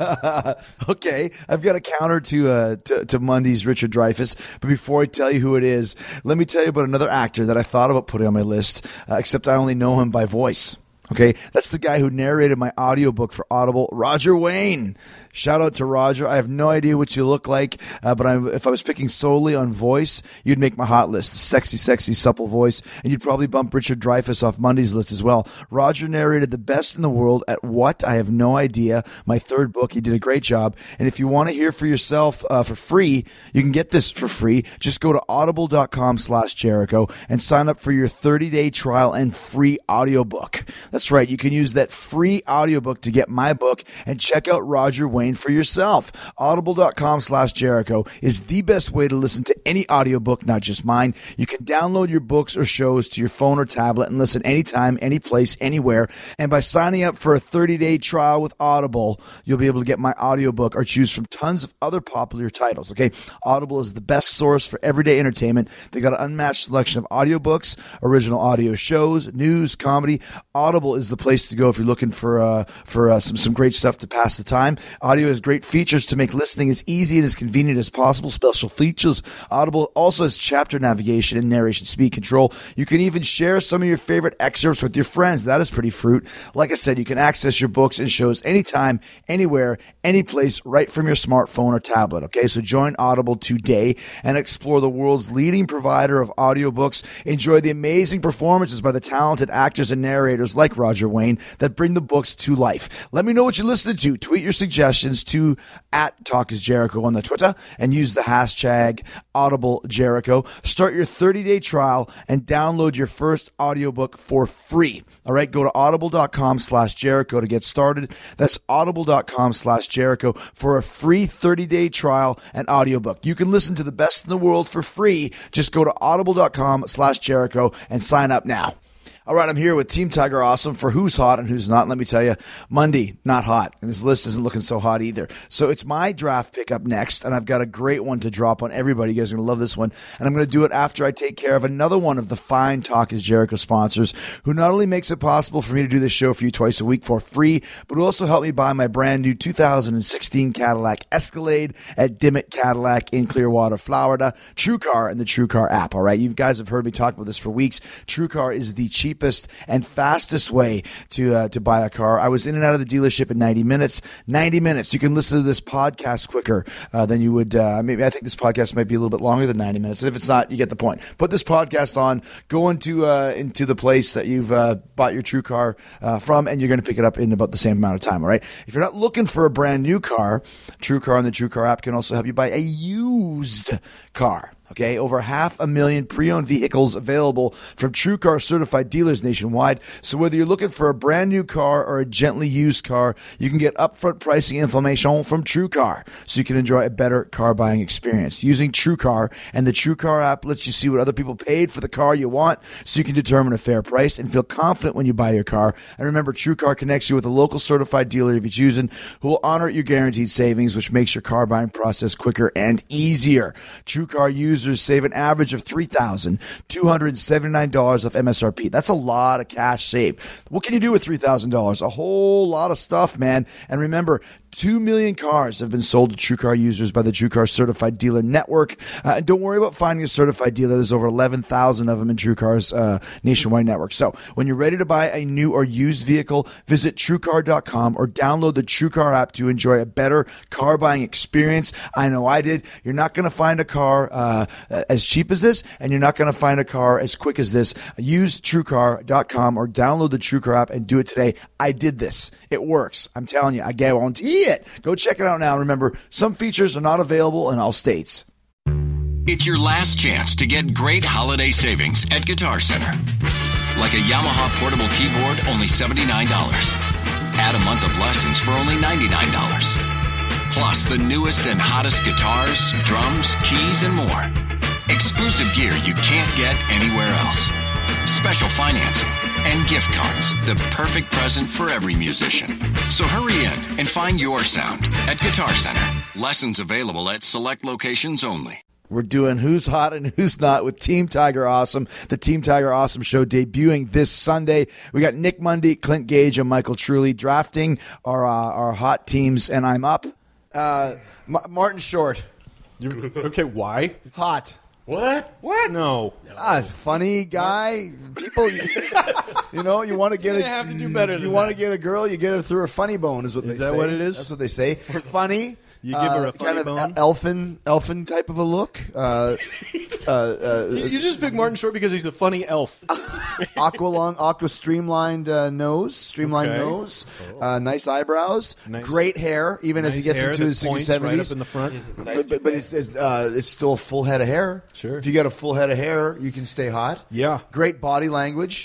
Okay, I've got a counter to, uh, to to Mundy's Richard Dreyfuss. But before I tell you who it is, let me tell you about another actor that I thought about putting on my list, uh, except I only know him by voice. Okay, that's the guy who narrated my audiobook for Audible, Roger Wayne. Shout out to Roger. I have no idea what you look like, uh, but I'm, if I was picking solely on voice, you'd make my hot list. Sexy, sexy, supple voice, and you'd probably bump Richard Dreyfuss off Monday's list as well. Roger narrated the best in the world at what? I have no idea. My third book. He did a great job. And if you want to hear for yourself uh, for free, you can get this for free. Just go to audible.com slash Jericho and sign up for your thirty-day trial and free audiobook. That's That's right. You can use that free audiobook to get my book and check out Roger Wayne for yourself. Audible.com slash Jericho is the best way to listen to any audiobook, not just mine. You can download your books or shows to your phone or tablet and listen anytime, any place, anywhere. And by signing up for a thirty-day trial with Audible, you'll be able to get my audiobook or choose from tons of other popular titles, okay? Audible is the best source for everyday entertainment. They got an unmatched selection of audiobooks, original audio shows, news, comedy. Audible is the place to go if you're looking for uh, for uh, some, some great stuff to pass the time. Audio has great features to make listening as easy and as convenient as possible. Special features. Audible also has chapter navigation and narration speed control. You can even share some of your favorite excerpts with your friends. That is pretty fruit. Like I said, you can access your books and shows anytime, anywhere, any place, right from your smartphone or tablet. Okay, so join Audible today and explore the world's leading provider of audiobooks. Enjoy the amazing performances by the talented actors and narrators like Roger Wayne that bring the books to life. Let me know what you're listening to. Tweet your suggestions to at Talk is Jericho on the Twitter and use the hashtag AudibleJericho. Start your thirty-day trial and download your first audiobook for free. All right, go to audible.com slash Jericho to get started. That's audible.com slash Jericho for a free thirty-day trial and audiobook. You can listen to the best in the world for free. Just go to audible.com slash Jericho and sign up now. All right, I'm here with Team Tiger Awesome for who's hot and who's not. Let me tell you, Monday, not hot. And this list isn't looking so hot either. So it's my draft pick up next, and I've got a great one to drop on everybody. You guys are going to love this one. And I'm going to do it after I take care of another one of the fine Talk is Jericho sponsors who not only makes it possible for me to do this show for you twice a week for free, but who also help me buy my brand new two thousand sixteen Cadillac Escalade at Dimmitt Cadillac in Clearwater, Florida. TrueCar and the TrueCar app. All right, you guys have heard me talk about this for weeks. TrueCar is the cheapest and fastest way to uh, to buy a car. I was in and out of the dealership in ninety minutes. ninety minutes. You can listen to this podcast quicker uh, than you would. Uh, maybe I think this podcast might be a little bit longer than ninety minutes. And if it's not, you get the point. Put this podcast on, go into uh, into the place that you've uh, bought your true car uh, from, and you're going to pick it up in about the same amount of time. All right. If you're not looking for a brand new car, TrueCar and the TrueCar app can also help you buy a used car. Okay, over half a million pre-owned vehicles available from TrueCar certified dealers nationwide. So whether you're looking for a brand new car or a gently used car, you can get upfront pricing information from TrueCar so you can enjoy a better car buying experience. Using TrueCar and the TrueCar app lets you see what other people paid for the car you want so you can determine a fair price and feel confident when you buy your car. And remember, TrueCar connects you with a local certified dealer if you're choosing who will honor your guaranteed savings, which makes your car buying process quicker and easier. TrueCar users save an average of three thousand two hundred seventy-nine dollars off M S R P. That's a lot of cash saved. What can you do with three thousand dollars? A whole lot of stuff, man. And remember, two million cars have been sold to TrueCar users by the TrueCar Certified Dealer Network. Uh, and don't worry about finding a certified dealer. There's over eleven thousand of them in TrueCar's uh, nationwide network. So when you're ready to buy a new or used vehicle, visit TrueCar dot com or download the TrueCar app to enjoy a better car buying experience. I know I did. You're not going to find a car uh, as cheap as this, and you're not going to find a car as quick as this. Use TrueCar dot com or download the TrueCar app and do it today. I did this. It works. I'm telling you. I guarantee it. Go check it out now. Remember, some features are not available in all states. It's your last chance to get great holiday savings at Guitar Center. Like a Yamaha portable keyboard, only seventy-nine dollars. Add a month of lessons for only ninety-nine dollars. Plus the newest and hottest guitars, drums, keys, and more. Exclusive gear you can't get anywhere else. Special financing and gift cards, the perfect present for every musician. So hurry in and find your sound at Guitar Center. Lessons available at select locations only. We're doing Who's Hot and Who's Not with Team Tiger Awesome. The Team Tiger Awesome show debuting this Sunday. We got Nick Mundy, Clint Gage, and Michael Trulli drafting our uh, our hot teams, and I'm up. Uh, M- Martin Short. You, okay, why? Hot. What? What? No. Ah, funny guy. People, you, you know, you want to get You a have to do better You than want that. to get a girl, you get her through a funny bone. Is what Is they that say. what it is? That's what they say. Funny. You give her a uh, funny kind of bone? elfin, elfin type of a look. Uh, uh, uh, You, you just pick Martin Short because he's a funny elf. aqua long, aqua streamlined uh, nose, streamlined Okay. nose, uh, nice eyebrows, Nice- great hair, even as he Nice gets hair into that his points sixties, right up seventies. in the front. But, but, but it's it's, uh, it's still a full head of hair. Sure. If you got a full head of hair, you can stay hot. Yeah. Great body language.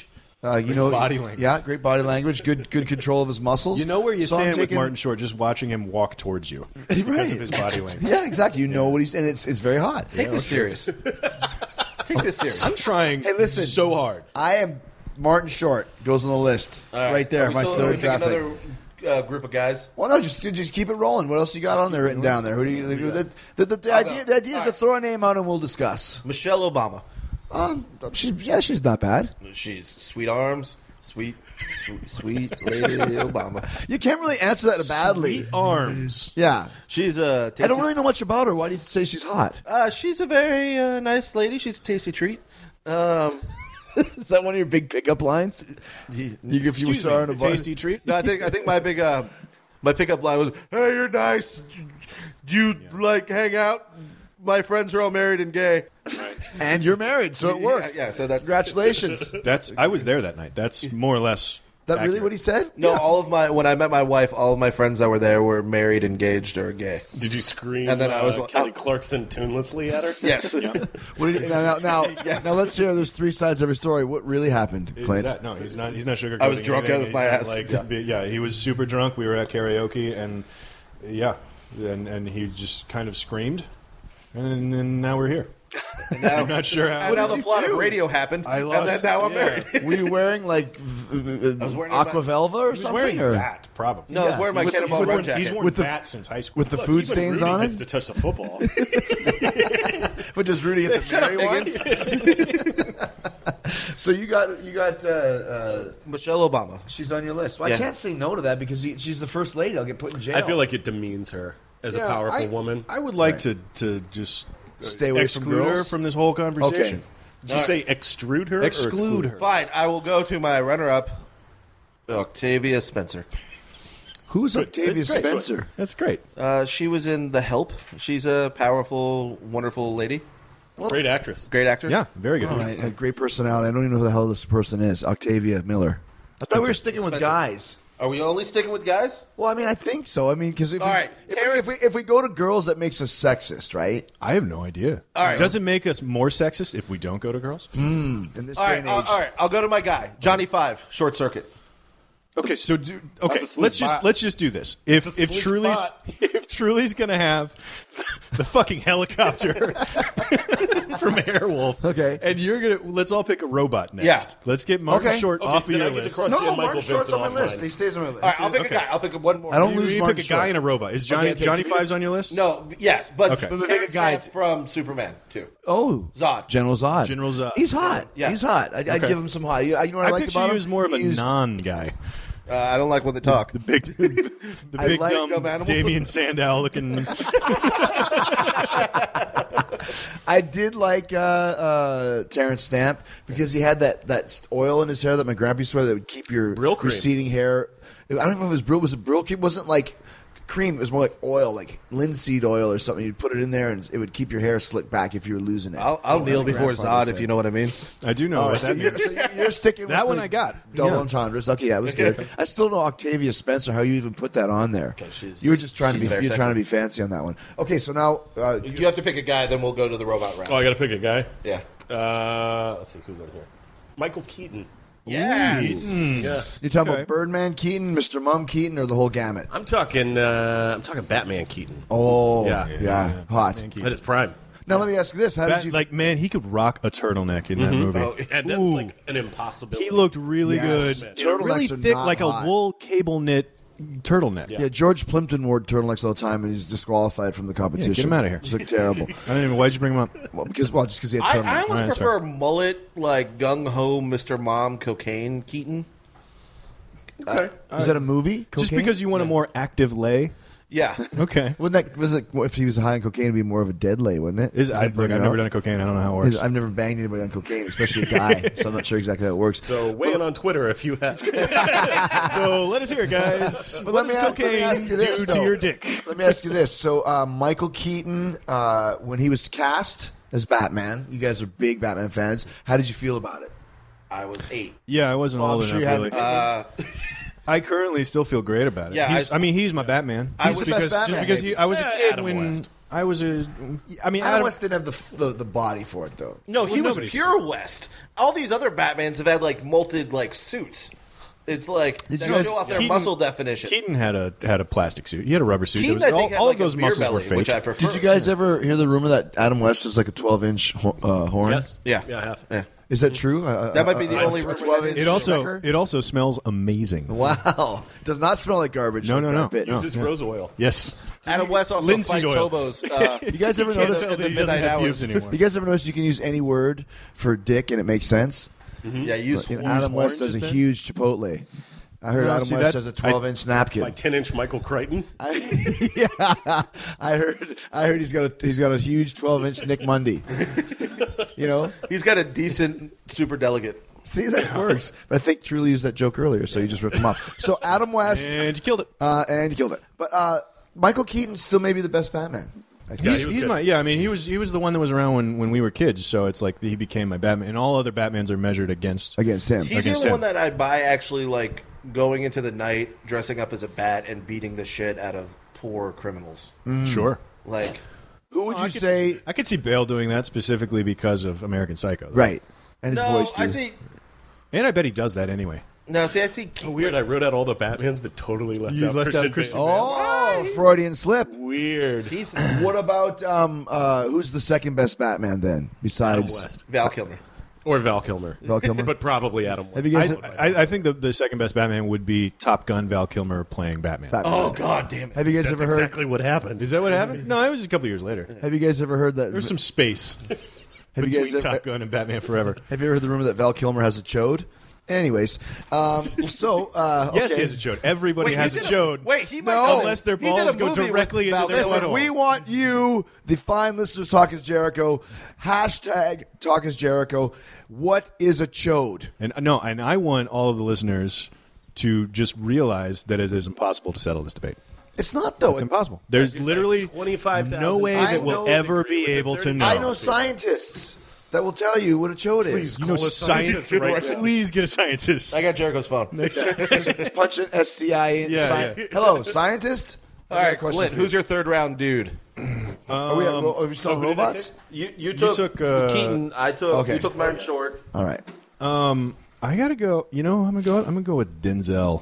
Uh, you know, body language. Yeah, great body language. Good, good control of his muscles. You know where you So I'm stand with taking- Martin Short, just watching him walk towards you because Right. of his body language. Yeah, exactly. You know what he's and it's it's very hot. Take this serious. Take this serious. I'm trying Hey, listen. so hard. I am Martin Short goes on the list All right, there. Are we My still- third we pick draft pick. another uh, group of guys. Well, no, just just keep it rolling. What else you got on there written down there? Who do you? The, the, the, the I'll idea go. the idea is All to right. throw a name out and we'll discuss. Michelle Obama. Um, she's yeah, she's not bad. She's sweet arms, sweet, sweet, sweet lady Obama. You can't really answer that badly. Sweet arms. Yeah, She's a. Tasty, I don't really know much about her. Why do you say she's hot? Uh, she's a very uh, nice lady. She's a tasty treat. Um, Is that one of your big pickup lines? You, if you Excuse saw her in me, a bar. tasty treat. no, I think I think my big uh, my pickup line was, "Hey, you're nice. Do you like hang out? My friends are all married and gay." And you're married, so it worked. Yeah, yeah, so that's Congratulations. That's. I was there that night. That's more or less. that really accurate. what he said? No, all of my when I met my wife, all of my friends that were there were married, engaged, or gay. Did you scream And then I was uh, like- Kelly oh. Clarkson tunelessly at her? Yes. What did he, now, now, now, now let's hear. There's three sides of every story. What really happened, Is Clayton? that no? He's not. He's not sugarcoating. I was drunk anything. out of He's my not, ass. Like, Yeah. be- yeah, he was super drunk. We were at karaoke, and yeah, and and he just kind of screamed, and then now we're here. Now, I'm not sure how. and now the you plot do? of radio happened, I and lost- then now I'm yeah. married. Were you wearing like v- was wearing Aqua a- Velva or He was something? wearing or? that probably. No, I was Yeah. wearing my He's- Cannonball he's Run worn, jacket. he's worn With the- that since high school. with the Look, food even stains Rudy on gets it. to touch the football. But does Rudy get the marry one? So you got you got uh, uh, Michelle Obama. she's on your list. Well, Yeah. I can't say no to that because he, she's the first lady. I'll get put in jail. I feel like it demeans her as Yeah, a powerful I, woman. I would like to to just uh, Stay away from exclude her girls? from this whole conversation. Did you say extrude her? or Exclude her. Fine, I will go to my runner-up, Octavia Spencer. who's Octavia That's great. Spencer. That's great. Uh, she was in The Help. She's a powerful, wonderful lady. Great actress. Great actress. Yeah, very good. All right, a great personality. I don't even know who the hell this person is. Octavia Miller. I thought we were sticking with Spencer. guys. Are we only sticking with guys? Well, I mean, I think so. I mean, because if, All we- right, if, Terrence- we, if we if we go to girls, that makes us sexist, right? I have no idea. All right. Does it make us more sexist if we don't go to girls? In this All day right, and all, age. all right. I'll go to my guy, Johnny Five, Short Circuit. Okay, so do, okay, That's a sleek let's just bot. let's just do this. If It's a if sleek Truly's bot. if Truly's gonna have the fucking helicopter from Airwolf, Okay. and you're gonna let's all pick a robot next. Yeah. Let's get Martin Okay. Short Okay, off of then your I get to list. cross No, Jan no, Michael Martin Short's on my Vincent off list. mine. He stays on my list. All right, I'll pick Okay. a guy. I'll pick one more. I don't You, lose you Martin pick a Short. guy and a robot. Is Johnny Okay, okay, Johnny give me- Five's on your list? No, yes, but Okay. but But pick a guy from Superman too. Oh, Zod. General Zod. General Zod. He's hot. Yeah. He's hot. I, I'd Okay. give him some hot. You, you know what I, I liked picture about you him? as more of a He used- non guy. Uh, I don't like when they talk. The big, the I big like dumb dumb animal. Damien Sandow looking. I did like uh, uh, Terrence Stamp because he had that, that oil in his hair that my grandpa used to wear that would keep your Brill cream. receding hair. I don't know if it was Brill. Was it Brill cream? It wasn't like cream. It was more like oil, like linseed oil or something. You'd put it in there and it would keep your hair slicked back if you were losing it. I'll, I'll That's kneel what before grandfather Zod if said. you know what I mean. I do know Oh, what so that you're, means. so you're- you're sticking That with one the I got. Double Yeah. entendres. Okay, yeah, it was good. I still know Octavia Spencer. How you even put that on there? she's- You were just trying to be she's very you're trying to sexy. be fancy on that one. Okay, so now uh, You have to pick a guy, then we'll go to the robot round. Oh, I got to pick a guy. Yeah. Uh, let's see who's on here. Michael Keaton. Yes. Yeah. you're talking Okay. about Birdman Keaton, Mister Mum Keaton, or the whole gamut. I'm talking. Uh, I'm talking Batman Keaton. Oh, Yeah. yeah, hot. At his prime. Now let me ask you this: How That- did you like, man, he could rock a turtleneck in that movie. Oh, and that's Ooh. like an impossibility. He looked really Yes. good. Turtlenecks Really are thick, not like hot. a wool cable knit turtleneck. Yeah. Yeah, George Plimpton wore turtlenecks all the time, and he's disqualified from the competition. him outta here. He looked terrible. I don't even. Why'd you bring him up? Well, because well, just because he had I, turtlenecks. I almost Alright, that's prefer mullet, like gung ho, Mister Mom, cocaine, Keaton. Okay. Is that a movie? Just Cocaine? because you want a more active lay. Yeah. Okay. Wouldn't that was it? If he was high on cocaine, it'd be more of a dead lay, wouldn't it? Is I, I'd bring look, I've it never up. done cocaine. I don't know how it works. I've never banged anybody on cocaine, especially a guy. So I'm not sure exactly how it works. So weigh in on Twitter if you have. So let us hear it, guys. But what let me does ask- let me cocaine ask you this, do to though. your dick? Let me ask you this: So uh, Michael Keaton, uh, when he was cast as Batman, you guys are big Batman fans. How did you feel about it? I was eight. Yeah, I wasn't Well, I'm old sure you enough. had Really. Uh, I currently still feel great about it. Yeah, He's, I- I, mean, he's my Batman. I Just was- because, best just Batman, because maybe. he, I was a Eh, kid Adam when West. I was a. I mean, Adam Adam, West didn't have the, the the body for it though. No, he Well, was nobody's- pure West. All these other Batmans have had like molted like suits. It's like Did they you guys- show off their Keaton- muscle definition. Keaton had a had a plastic suit. He had a rubber suit. Keaton, That was- I think, all had, all like, of those a beer muscles belly, were fake. which I prefer. Did you guys ever hear the rumor that Adam West is like a twelve inch ho- uh, horn? Yes. Yeah. Yeah, I have. Yeah. Is that true? Uh, That might be the uh, only uh, rumor twelve that inch is It also wrecker? it also smells amazing. Wow, does not smell like garbage. No, like no, Brad no. Pitt. No. Use this rose oil. Yes. Adam West also Linseed fights oil. hobos. Uh, You guys ever He can't notice? tell the He doesn't midnight have hours. pubes anymore. You guys ever notice you can use any word for dick and it makes sense? Yeah, use You know, horns. Adam West horn does a just then? huge Chipotle. I heard No, Adam see, West that- has a twelve inch napkin. Like ten inch Michael Crichton. I, yeah, I heard. I heard he's got a he's got a huge twelve inch Nick Mundy. You know, He's got a decent super delegate. see that works. But I think Truly used that joke earlier, so you just ripped him off. So Adam West, And you killed it. uh, and he killed it. But uh, Michael Keaton still may be the best Batman. I think. Yeah, He's, he was he's good. my yeah. I mean, he was he was the one that was around when, when we were kids. So it's like he became my Batman, and all other Batmans are measured against. Against him. He's the Against only him. one that I'd buy actually like going into the night, dressing up as a bat, and beating the shit out of poor criminals. Sure. Like, Who would I you could- say? I could see Bale doing that specifically because of American Psycho. though. Right, and his no, voice too. I see. And I bet he does that anyway. No, see, I see. Oh, weird. I wrote out all the Batmans, but totally left You out left Christian out Christian Bale. Oh, Freudian slip. Weird. He's What about um? Uh, who's the second best Batman then? Adam Besides West Val Kilmer. or Val Kilmer. Val Kilmer? but probably Adam West. Have you I, guys? I, I think the, the second best Batman would be Top Gun Val Kilmer playing Batman. Batman. Oh God, damn it! Have you guys That's ever heard? exactly what happened. Is that what happened? No, it was a couple years later. Have you guys ever heard that? There's some space have you between guys ever, Top Gun and Batman Forever. have you ever heard the rumor that Val Kilmer has a chode? Anyways, um, so uh, Yes, okay. he has a chode. Everybody Wait, has he a did chode. Wait, he might No. know Unless this. their He did balls a go movie with directly into Val their Kilmer. Listen, butthole. we want you, the fine listeners, Talk is Jericho. Hashtag Talk is Jericho. What is a chode? And uh, no, and I want all of the listeners to just realize that it is impossible to settle this debate. It's not though. It's impossible. There's It's like literally twenty-five thousand no way I that we'll know- ever be able to know. I know scientists that will tell you what a chode is. You know, Call a science. scientist right now. Please get a scientist. I got Jericho's phone. Punch an S C I in. Yeah, sci- yeah. Hello, scientist. All I got a right, question Clint, for you. who's your third round dude? Are we, are we still on who did I robots? You you took, took, uh, Keaton. I took Okay. you took Martin Short. All right. Um, I gotta go. You know, I'm gonna go. I'm gonna go with Denzel.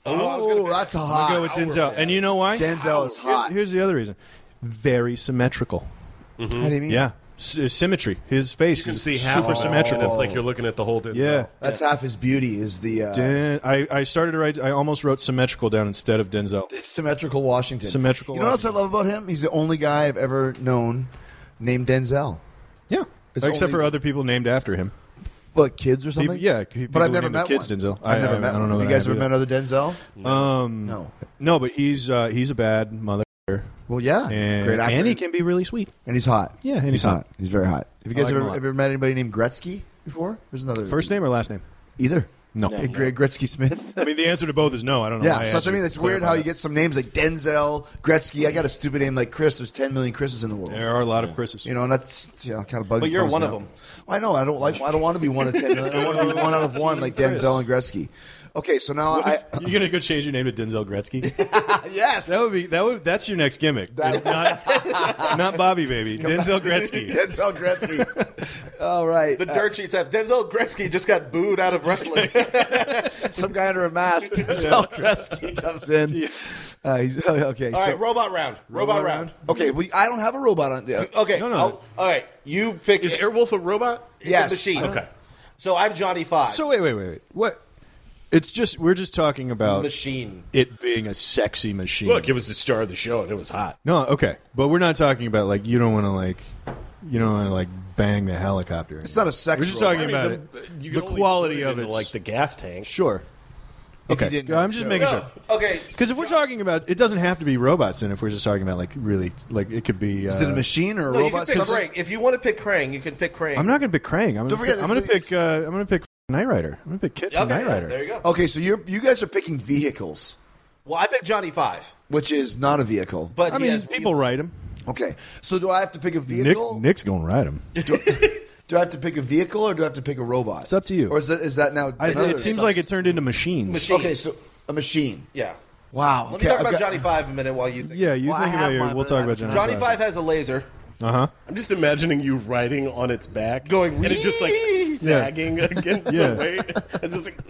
Oh, that's a I'm hot. gonna go with Denzel. And you know why? Denzel is Here's, hot. here's the other reason. Very symmetrical. How do you mean? Yeah, S- symmetry. His face You can is see half super of it. symmetrical. It's like you're looking at the whole Denzel. Yeah. That's half his beauty. Is the uh, Den- I, I started to write. I almost wrote symmetrical down instead of Denzel. symmetrical Washington. Symmetrical You know what else I love about him? He's the only guy I've ever known named Denzel. Yeah, It's except only- for other people named after him. What, kids or something? People- yeah, people but I've never named their met kids one. Denzel. I've I- never I- met I don't one. know Have you that I guys ever have met other Denzel? Um, No. no, but he's uh, he's a bad mother, Well, yeah, and, great actor, and he can be really sweet. and he's hot. Yeah, and he's, he's hot. hot. He's very hot. Have you I guys like him ever, a lot. ever met anybody named Gretzky before? There's another First name or last name? either. No. Hey, Greg Gretzky Smith. I mean, the answer to both is no. I don't know. Yeah, why so I that's what I mean. had It's to weird how clarify you get some names like Denzel, Gretzky. I got a stupid name like Chris. There's ten million Chris's in the world. that. There are a lot of Chris's. You know, and that's you know kind of bugging. But you're bums one me of out. them. I know. I don't like. I don't want to be one of ten million. I want to be one out of one, like Denzel and Gretzky. Okay, so now I. You're gonna go change your name to Denzel Gretzky? Yes. That would be that would that's your next gimmick. It's not not Bobby Baby. Denzel Gretzky. Denzel Gretzky. All right. The dirt sheets have Denzel Gretzky just got booed out of wrestling. Some guy under a mask. Denzel Gretzky comes in. Uh, he's, okay. All so, right, robot round. Robot, round. okay. Well, I don't have a robot on. Yeah. Okay. No, no. I'll- all right. You pick. Is Airwolf a robot? It's Yes. a machine. Okay. So I'm Johnny Five. So wait, wait, wait, wait. What? It's just we're just talking about machine. it being a sexy machine. Look, it was the star of the show, and it was hot. No, okay, but we're not talking about like you don't want to like you don't want to like bang the helicopter. It's not a sex We're just robot. talking I about mean, it. you The can only quality put it of into, it, like the gas tank. Sure. If you Okay, didn't I'm know. just No. making No. sure. Okay. Because if we're talking about, it doesn't have to be robots. Then if we're just talking about like really, like it could be. Uh, Is it a machine or a No, you can robot? pick Some- Krang. If you want to pick Krang, you can pick Krang. I'm not going to pick Krang. I'm Don't going forget, to. I'm going to this pick. Uh, I'm going to pick Knight Rider. I'm going to pick Kit from Okay, Knight Rider. there you go. Okay, so you're you guys are picking vehicles, Well, I picked Johnny Five, which is not a vehicle. but I he mean, has people wheels. ride him. Okay, so do I have to pick a Nick, vehicle? Nick's going to ride him. Do I have to pick a vehicle or do I have to pick a robot? It's up to you. Or is that is that now? I, another- it seems like it turned into machines. Machine. Okay, so a machine. Yeah. Wow. Let Okay, me talk I've about got- Johnny Five a minute while you think. Yeah, you Well, I think have about your. mine, We'll but talk I- about Johnny. Johnny Five. Five has a laser. Uh huh. I'm just imagining you riding on its back, Going, and it just like "Wee!" sagging against Yeah. the weight. It's just like.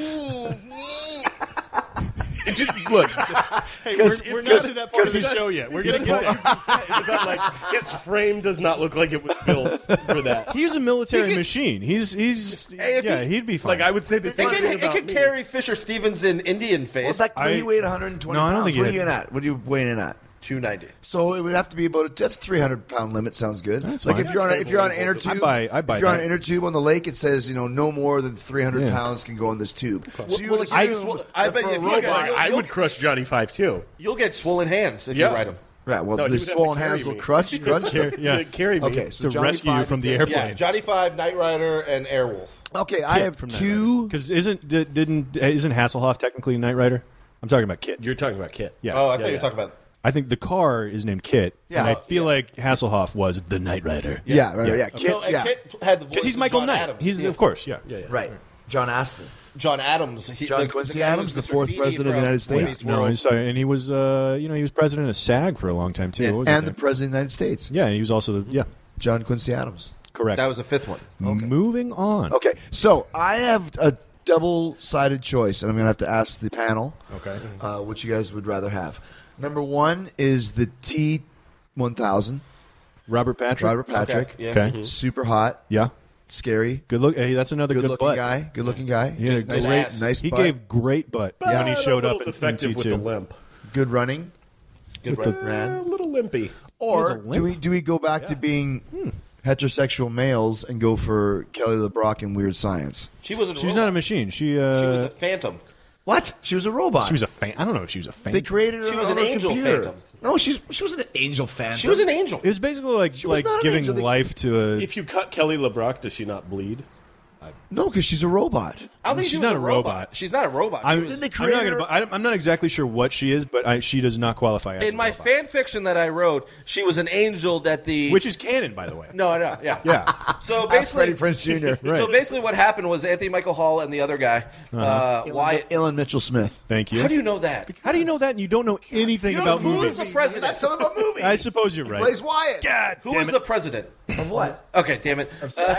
It just, look, hey, we're, we're not to that part of the show yet. We're gonna get there. It's about, like, his frame does not look like it was built for that. He's a military He could- machine. He's he's Hey, if yeah. he- He'd be fine. Like I would say the It same could, thing it about could me. carry Fisher Stevens in Indian face. Well, that, I- he weighed one hundred twenty No, I don't pounds. think he what are did. you in at? What are you weighing in at? two ninety. So it would have to be about a that's three hundred pound limit. Sounds good. That's like fine. if you're on a, if you're on an inner I tube, buy- I buy if you're on that. an inner tube on the lake, it says you know no more than three hundred Yeah. pounds can go in this tube. So you Well, would I- assume well, I that bet for you a if you robot, guys- I would crush Johnny Five too. You'll get swollen hands if Yeah. you ride him. right? Well, No, he the would have to swollen carry hands will me. crush, crunch Carry- them. yeah. Carry me. Okay, so to Johnny rescue you Five from the again. airplane. Yeah, Johnny Five, Knight Rider, and Airwolf. Okay, I have two. Because isn't di- didn't isn't Hasselhoff technically Knight Rider? I'm talking about Kit. You're talking about Kit. Yeah. Oh, I Yeah, thought you yeah. were talking about. I think the car is named Kit. Yeah. And I feel like Hasselhoff was the Knight Rider. Yeah, right, yeah, Yeah. Kit, No, and yeah, Kit had the voice Because he's of Michael John Knight. Adams. He's Yeah. of course, yeah. Yeah, yeah. right. John Aston, John Adams. He, John the- Quincy the guy Adams, who's the Mister fourth Feeny president of the from United States. Wayne's No, World. he's sorry, and he was uh, you know he was president of SAG for a long time too. Yeah. What was his and the name? president of the United States, yeah, and he was also the yeah John Quincy Adams. correct. That was the fifth one. Moving on. Okay, so I have a double-sided choice, and I'm going to have to ask the panel. Okay. uh, which you guys would rather have. Number one is the T one thousand. Robert Patrick. Robert Patrick. Okay, yeah. Okay. Super hot, Yeah. scary, Good look. Hey, that's another good, good, looking butt. guy. Good looking guy. He had a nice, great- ass. nice He butt. gave great butt Yeah. when he showed a up little in, in defective T with two. the limp. good running. Good With run. the ran. A little limpy. Or a limp. do we do we go back to being heterosexual males and go for Kelly LeBrock in Weird Science? She wasn't. A She's robot. not a machine. She uh, She was a phantom. What? She was a robot. she was a fan. I don't know if she was a fan. They created her She was on an a angel computer. phantom. No, she's she was an angel phantom. She was an angel. It was basically like was like not an giving angel. They- life to a. If you cut Kelly LeBrock, does she not bleed? No, because she's a robot. I don't think She's she was not a a robot. robot. She's not a robot. She I'm, was- Didn't they I'm create not her- gonna. I'm I'm not exactly sure what she is, but I, she does not qualify as in a my robot. fan fiction that I wrote, she was an angel that the which is canon, by the way. no, no, yeah, Yeah. So That's Freddie basically, Prinze Junior so basically, what happened was Anthony Michael Hall and the other guy, uh, Wyatt. Ellen Mitchell Smith. Thank you. How do you know that? How do you know that and you don't know anything You know, about who movies? is the president? That's something about movies. I suppose you're He right. plays Wyatt. God Who damn was it. the president? Of what? Okay, damn it.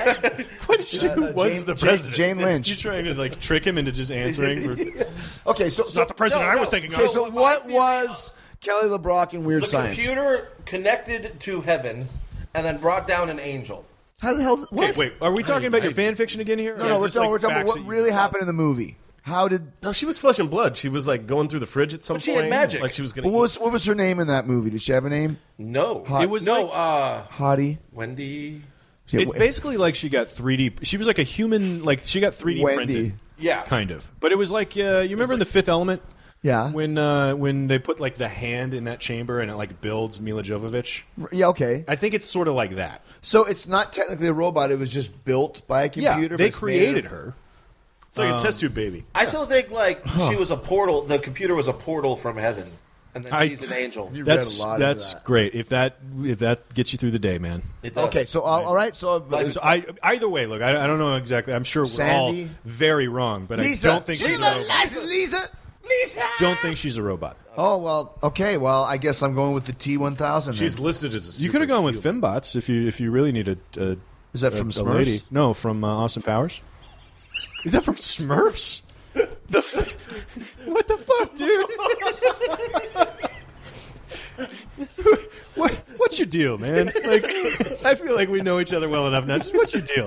What is she, who uh, was Jane- the Jane- president? Jane Lynch. You trying to like trick him into just answering? For, Okay, so it's not the president No, I no. was thinking Okay, of. so what was Kelly LeBrock in Weird The Science? computer connected to heaven and then brought down an angel. How the hell? What? Okay, wait, are we talking about your fan fiction again here? No, Or no, is we're this, talking, like, we're talking about facts what that you- really happened in the movie. How did? No, she was flesh and blood. She was like going through the fridge at some But she point. had magic. Like she was gonna. What was what was her name in that movie? Did she have a name? No, Hot- it was no. uh, Hottie. Wendy. Yeah, It's Wa- basically like she got three D. She was like a human. Like she got three D Wendy. printed. Yeah. Kind of. But it was like uh, you remember in The Fifth Element Yeah. when uh, when they put like the hand in that chamber and it like builds Mila Jovovich. Yeah. Okay. I think it's sort of like that. So it's not technically a robot. It was just built by a computer. yeah, but they it's made created of- her. It's like a test tube baby. I still think like she was a portal. The computer was a portal from heaven, and then I- she's an angel. You read That's a lot into that's that. great. If that if that gets you through the day, man. It does. Okay. So all all right. So, uh, So I either way, look, I, I don't know exactly. I'm sure we're Sandy? all very wrong, but Lisa, I don't think she's Lisa, a robot. Lisa, Lisa, Lisa. Don't think she's a robot. Oh well. Okay. Well, I guess I'm going with the T one thousand. She's listed as a. You could have gone with Fembots if you if you really needed a, Is that a, from a Smurfs? lady. No, from uh, Austin Powers. Is that from Smurfs? The f- what the fuck, dude? what, what's your deal, man? Like, I feel like we know each other well enough now. Just what's your deal?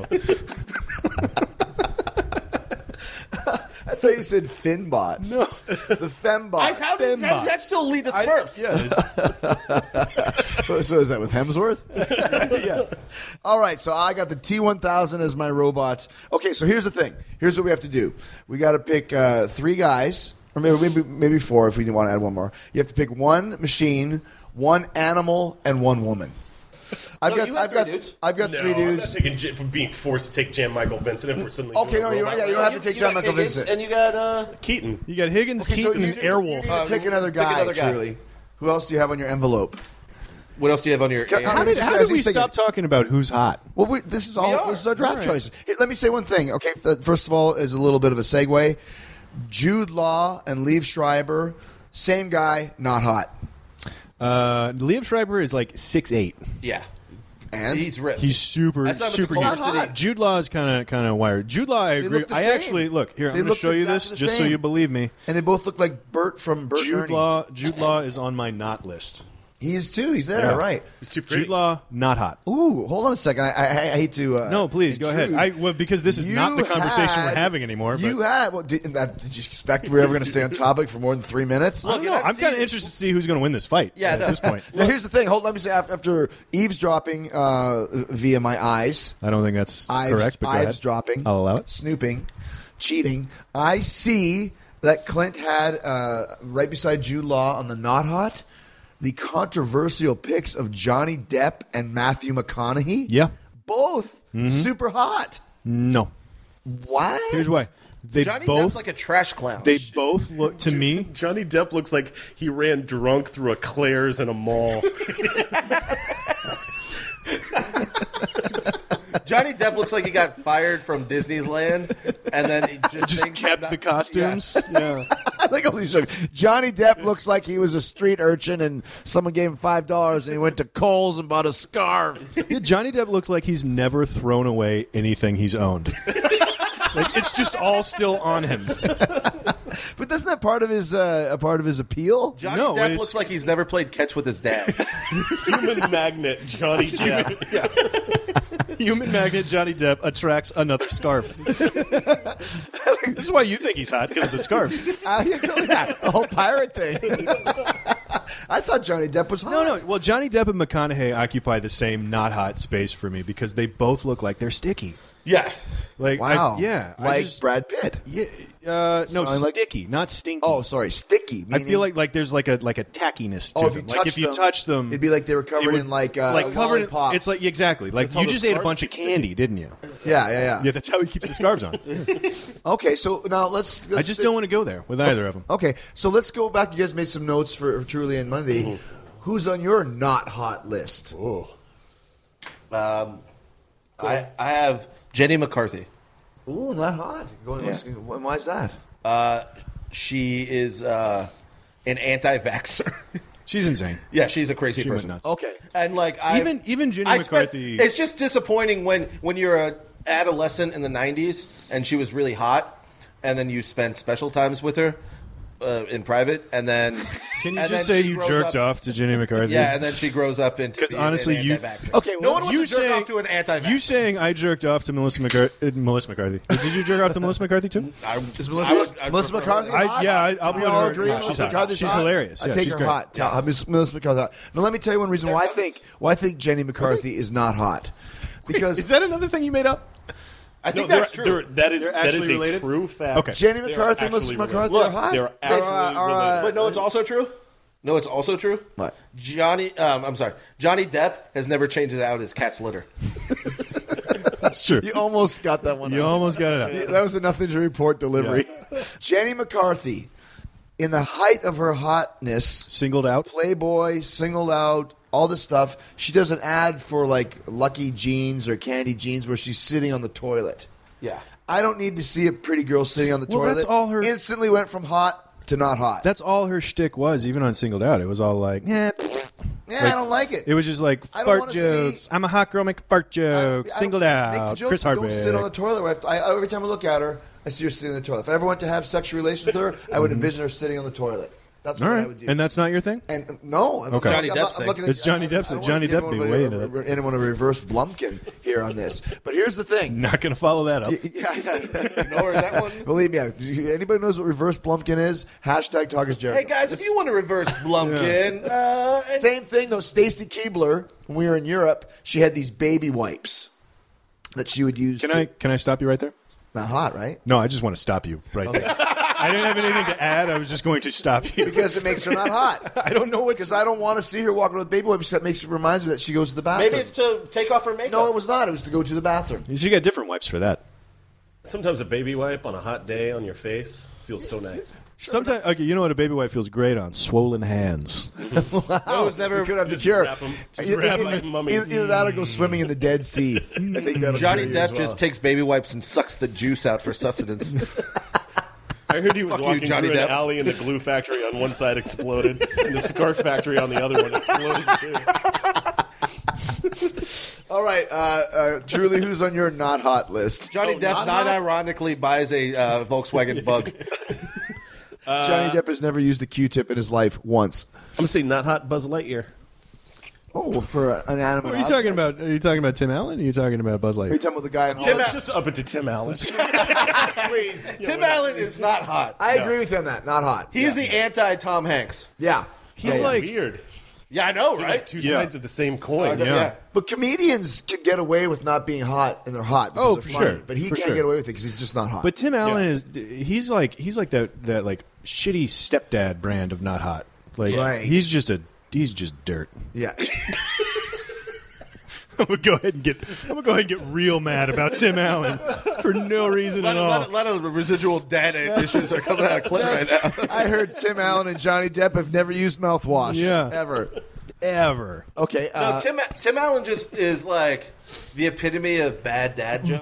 I thought you said Finbots. No, the Fembots. I, how did, how does that still lead to Smurfs? Yeah, it's- So is that with Hemsworth? yeah. All right, so I got the T one thousand as my robot. Okay, so here's the thing. Here's what we have to do. We got to pick uh, three guys, or maybe, maybe maybe four if we want to add one more. You have to pick one machine, one animal, and one woman. I've No, got you have I've three got dudes. I've got No, three I'm not dudes. taking J- from being forced to take Jan Michael Vincent if we're suddenly. Okay, doing no, a you're robot. right. Yeah, you don't have to take You John got Michael Higgins, Vincent. and you got uh, Keaton. You got Higgins, Okay, so Keaton, you- and you- Airwolf. you need to pick another pick guy, another guy. truly. Who else do you have on your envelope? what else do you have on your? Can- how did, just how as did we he's thinking- stop talking about who's hot? Well, we, this is all. are. This is our draft All right. choices. Here, let me say one thing. Okay, F- first of all, is a little bit of a segue. Jude Law and Liev Schreiber Same guy, not hot. Uh, Liev Schreiber is like six eight. Yeah. And He's ripped. He's super, That's not super the huge. Culver City. Jude Law is kind of, kind of wired. Jude Law, I They agree. look the I same. actually look here. They I'm going look to show you exactly this the just so same. you believe me. and they both look like Bert from Bert and Jude Ernie. Law, Jude Law is on my not list. He is too. He's there, Yeah. right? He's too pretty. Jude Law, not hot. Ooh, hold on a second. I, I, I hate to. Uh, No, please go ahead. intrude. I well, because this is You not the conversation we're had- having anymore. You but had. Well, did, that, did you expect we were ever going to stay on topic for more than three minutes? I don't know. I've I'm kind of seen- interested to see who's going to win this fight. Yeah, at no. this point. Now, here's the thing. Hold. Let me say. af- After eavesdropping uh, via my eyes, I don't think that's Ives, correct. But go ahead. dropping, I'll allow it. snooping, cheating. I see that Clint had uh, right beside Jude Law on the not hot the controversial picks of Johnny Depp and Matthew McConaughey. Yeah. both super hot. No. What? Here's why. They Johnny both Depp's like a trash clown. they both look to me. Johnny Depp looks like he ran drunk through a Claire's in a mall. Johnny Depp looks like he got fired from Disneyland, and then he just, Just thinks kept not- the costumes. Yeah. I like all these jokes. Johnny Depp looks like he was a street urchin and someone gave him five dollars and he went to Kohl's and bought a scarf. Yeah, Johnny Depp looks like he's never thrown away anything he's owned. Like, it's just all still on him. But isn't that part of his uh, a part of his appeal? Johnny No, Depp it's- looks like he's never played catch with his dad. Human magnet, Johnny Depp. Human magnet Johnny Depp attracts another scarf. This is why you think he's hot, because of the scarves. Uh, yeah, the whole pirate thing. I thought Johnny Depp was hot. No, no. Well, Johnny Depp and McConaughey occupy the same not hot space for me because they both look like they're sticky. yeah. Like, Wow. I, yeah, I Like just- Brad Pitt. Yeah, uh, no, So I like- sticky, not stinky. Oh, sorry, sticky. I meaning- feel like like there's like a like a tackiness to oh, if them. you Like touch if you them, touch them, it'd be like they were it covered would- in like uh, like covered. In, lollipop. it's like exactly like how you the just ate a scarves bunch of keep candy, didn't you? yeah, yeah, yeah. Yeah, that's how he keeps the scarves on. Okay, so now let's. let's I just don't want to go there with either of them. Okay, so let's go back. You guys made some notes for, for Truly and Monday. Mm-hmm. Who's on your not hot list? Um, I I have Jenny McCarthy. Ooh, not hot. Going, Yeah. Why is that? Uh, she is uh, an anti-vaxxer. She's insane. Yeah, she's a crazy She went person. nuts. Okay. And like I Even- even Jenny I spent- McCarthy- it's just disappointing when when you're a adolescent in the nineties and she was really hot, and then you spent special times with her uh, in private, and then Can you and just then say she you grows jerked up- off to Jenny McCarthy? Yeah, and then she grows up into 'Cause being honestly, an you- anti-vaxxer. Okay, no well, one wants you to jerk saying off to an anti-vaxxer. you saying I jerked off to Melissa McCarthy? Uh, Melissa McCarthy. Did you jerk off to Melissa McCarthy too? I, Is Melissa, I would- I'd Melissa prefer McCarthy her. I- hot? yeah, I- I'll we put all her- agree. yeah, Melissa she's hot. McCarthy's She's hot? hilarious. I Yeah, take she's her great. hot. Uh, Miss- Melissa McCarthy hot. Now let me tell you one reason why I think why I think Jenny McCarthy is not hot. Because Is that another thing you made up? I No, think they're- that's true. they're- that is They're that is actually a related? true fact. Okay. Jenny They are McCarthy and Melissa actually McCarthy related. are hot. They're Or, actually uh, or, uh, related. But no, it's also true. No, it's also true. What? Johnny? Um, I'm sorry. Johnny Depp has never changed it out his cat's litter. That's true. You almost got that one. You out. almost got it out. That was a nothing to report delivery. Jenny McCarthy, in the height of her hotness, Singled out. Playboy, singled out, all this stuff. She does an ad for like Lucky Jeans or Candy Jeans where she's sitting on the toilet. Yeah. I don't need to see a pretty girl sitting on the Well, toilet. that's all her- Instantly went from hot to not hot. That's all her shtick was, even on Singled Out. It was all like, yeah. yeah, I like- don't like it. It was just like I don't fart wanna see- jokes. I'm a hot girl, make fart I- jokes. I Singled don't- make the out. joke, Chris Don't Hardwick. sit on the toilet. Where I, I, every time I look at her, I see her sitting on the toilet. If I ever went to have sexual relations with her, I would envision her sitting on the toilet. That's all what I right, would do. and that's not your thing. And uh, no, I'm Okay. Johnny I'm, Depp's I'm thing. looking at, It's Johnny I- I Depp's don't thing. Johnny wanna give Depp be anyone way a- into that. Anyone a reverse Blumpkin here on this, but here's the thing. Not going to follow that up. Yeah, yeah. You know where that one? Believe me, anybody knows what reverse Blumpkin is? Hashtag Talk is Jericho. Hey guys, if you want to reverse Blumpkin, uh, and- Same thing though. Stacy Keebler, when we were in Europe, she had these baby wipes that she would use. Can to, I can I stop you right there? Not hot, right? No, I just want to stop you right there. I didn't have anything to add. I was just going to stop you. Because it makes her not hot. I don't know what. Because I don't want to see her walking with baby wipes. That makes it reminds me that she goes to the bathroom. maybe it's to take off her makeup. no, it was not. It was to go to the bathroom. You should get different wipes for that. Sometimes a baby wipe on a hot day on your face feels so nice. Sometimes, okay, you know what a baby wipe feels great on? Swollen hands. No, it was never. We could have the Just cure. wrap 'em- just Either- wrap either- like mummy. Either, either that or go swimming in the Dead Sea. I think that'll Johnny cure you Depp as well. just takes baby wipes and sucks the juice out for sustenance. I heard he was Fuck you, walking Johnny through an Depp. alley and the glue factory on one side exploded and the scarf factory on the other one exploded too. All right, uh, uh, Julie, who's on your not hot list? Johnny Oh, Depp not hot? non-ironically buys a uh, Volkswagen Bug. Johnny Depp has never used a Q-tip in his life once. I'm gonna say not hot Buzz Lightyear. Oh, for an animal. What are you talking about? Are you talking about Tim Allen? Or are you talking about Buzz Are you Lightyear? talking about the guy in Oh, Hollywood? let's just up it to Tim Allen. Please, Tim Allen is not hot. I agree with you on that. Not hot. He is the anti-Tom Hanks. Yeah. He's Yeah, like yeah. weird. Yeah, I know, They're right? like two Yeah. sides of the same coin. Uh, yeah. But comedians can get away with not being hot, and they're hot. Because Oh, they're for funny. sure. But he For can't sure. get away with it because he's just not hot. But Tim Allen is he's like he's like that that like shitty stepdad brand of not hot. Like Right. he's just a he's just dirt. yeah. I'm gonna go ahead and get I'm gonna go ahead and get real mad about Tim Allen for no reason A at lot, all. of- lot of residual data issues are coming out of Clint right now. I heard Tim Allen and Johnny Depp have never used mouthwash. Yeah. Ever. Ever. Okay. No, Uh, Tim Tim Allen just is like the epitome of bad dad jokes.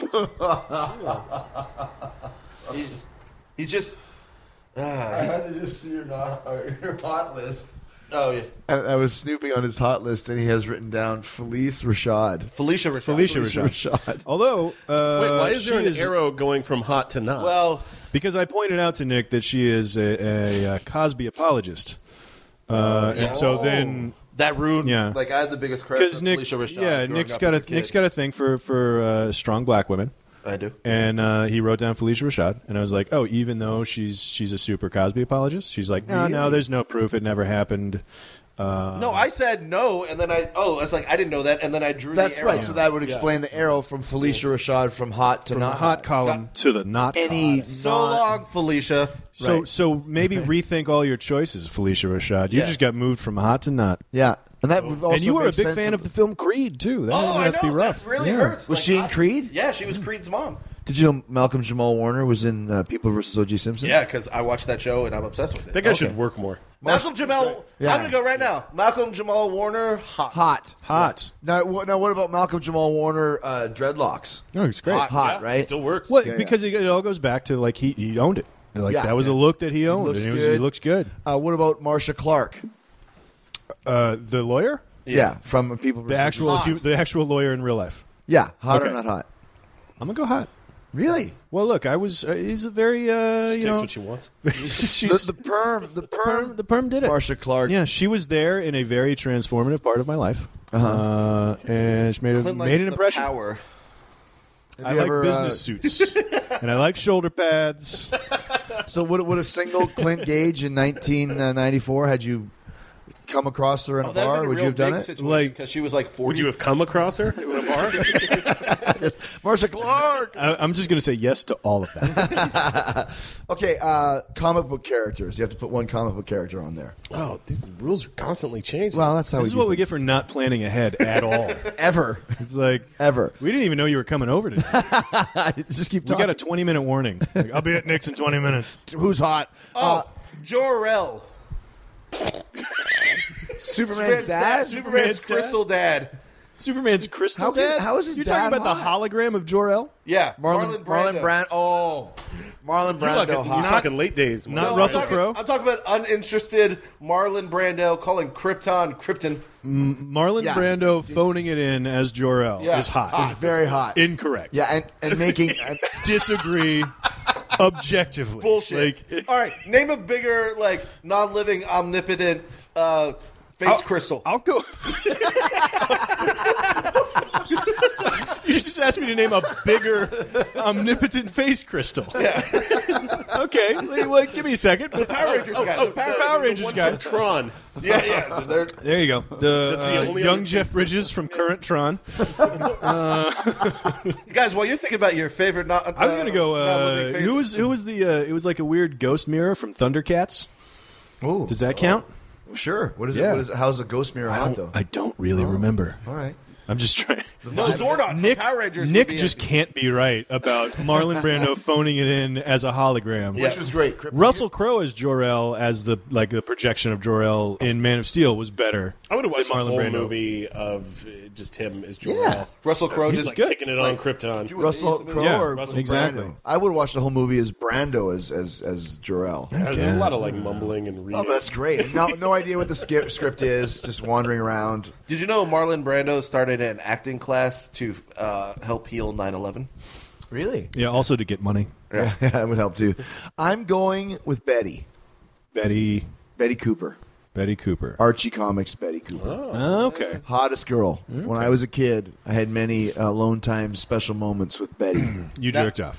he's, he's just. Uh, had to just see your, not, your hot list. oh yeah, I, I was snooping on his hot list, and he has written down Felice Rashad. Felicia Rashad. Felicia Felicia Rashad. Rashad. Although uh, Wait, why is she there an arrow going from hot to not? Well, Because I pointed out to Nick that she is a, a, a Cosby apologist, uh, and so then that ruined. Yeah. Like I had the biggest crush because on Nick, Felicia Rashad. yeah, growing Nick's up got as a kid. Nick's got a thing for for uh, strong black women. I do. And uh, he wrote down Felicia Rashad, and I was like, "Oh, even though she's she's a super Cosby apologist, she's like, no, no, there's no proof, it never happened." Uh, No, I said no, and then I oh, I was like, I didn't know that, and then I drew. That's the arrow. right. So that would explain the arrow from Felicia Rashad from hot to from the not hot column to the not Any hot. So not- long, Felicia. So Right. so maybe rethink all your choices, Felicia Rashad. You Yeah. just got moved from hot to not, Yeah, and that would also and you were a make big sense fan of the film Creed too. That Oh, I must know, be rough. That really Yeah. hurts. Was Like, she in I- Creed? Yeah, she was Creed's mom. Did you know Malcolm Jamal Warner was in uh, People versus O J Simpson? Yeah, because I watched that show and I'm obsessed with it. that guy should work more. Malcolm Jamal. Yeah. I'm gonna go right now. Malcolm Jamal Warner. Hot. Hot. Hot. Now, wh- now what about Malcolm Jamal Warner uh, dreadlocks? No, it's great. Hot. Hot, Yeah, right? Still works. Well, Yeah, yeah. because it, it all goes back to like he, he owned it. Like Yeah, that was yeah. a look that he owned. looks and it was, good. He looks good. Uh, what about Marsha Clark? Uh, the lawyer, Yeah, from People versus the actual Hot. hu- the actual lawyer in real life. Yeah, hot or Okay. not hot? I'm gonna go hot. Really? Well, look, I was. Uh, he's a very. Uh, She you takes know, what she wants. she's The, the perm, the perm, perm. The perm did it. Marsha Clark. Yeah, she was there in a very transformative part of my life, uh and she made a, Clint likes made an the impression. Power. I you like ever, business uh, suits, and I like shoulder pads. So would would a single Clint Gage in nineteen ninety-four had you come across her in Oh, a that'd bar? been a Would real you have done big it? situation Like- because she was like forty. Would you have come across her in a bar? Marsha Clark. I, I'm just going to say yes to all of that. Okay, uh, comic book characters. You have to put one comic book character on there. Oh, these rules are constantly changing. Well, that's how This we is do what we things. get for not planning ahead at all. ever, It's like ever. we didn't even know you were coming over today. Just keep We talking. got a twenty minute warning. Like, I'll be at Nick's in twenty minutes. Who's hot? Oh, Jor-El. Superman's dad. Superman's Superman's dad? crystal dad. Superman's crystal How can- dad. how is his You're dad talking about hot? the hologram of Jor-El? Yeah, Marlon, Marlon, Marlon Brando. Brando. Oh, Marlon you're, Brando. talking, you're hot. talking late days. Not No, Russell I'm talking, Crowe? I'm talking about uninterested Marlon Brando calling Krypton Krypton. Marlon Yeah. Brando phoning it in as Jor-El Yeah. is hot. It's very hot. Incorrect. Yeah, and, and making and, Disagree objectively. Bullshit. Like, All right, name a bigger, like, non-living, omnipotent uh, face I'll- crystal. I'll go. You just asked me to name a bigger, omnipotent face crystal. Yeah. Okay, like, well, give me a second. Power Rangers guy. oh, the Power, Power Rangers. Rangers guy. Tron. Yeah, yeah. So they're- There you go. The, That's the uh, only young other Jeff Bridges from Current Tron. guys, while you're thinking about your favorite, not, uh, I was gonna go. Uh, non-living face, who was who was the? Uh, it was like a weird ghost mirror from Thundercats. oh, Does that count? sure. What is Yeah. it? What is it? How's a ghost mirror I hot don't. though? I don't really remember. All right. I'm just trying. No, Zordon from Nick, Power Rangers. Nick would be just a- can't be right about Marlon Brando phoning it in as a hologram. Which was great. Russell Crowe as Jor-El, as the like the projection of Jor-El in Man of Steel, was better. I would have watched the than Marlon whole Brando. movie of uh, just him as Jor-El. Yeah. Russell Crowe He's just like good. kicking it on Krypton. Russell Crowe Yeah, or Russell exactly. Brando? I would watch the whole movie as Brando as as as Jor-El. There's a lot of like mumbling and Oh, reading. but that's great. No, no idea what the skip, script is. Just wandering around. Did you know Marlon Brando started an acting class to uh, help heal nine eleven? Really? Yeah, also to get money. Yeah, that would help too. I'm going with Betty. Betty Betty Cooper. Betty Cooper. Archie Comics Betty Cooper. Oh, okay. Hottest girl. When I was a kid, I had many uh, alone time special moments with Betty. You jerked off.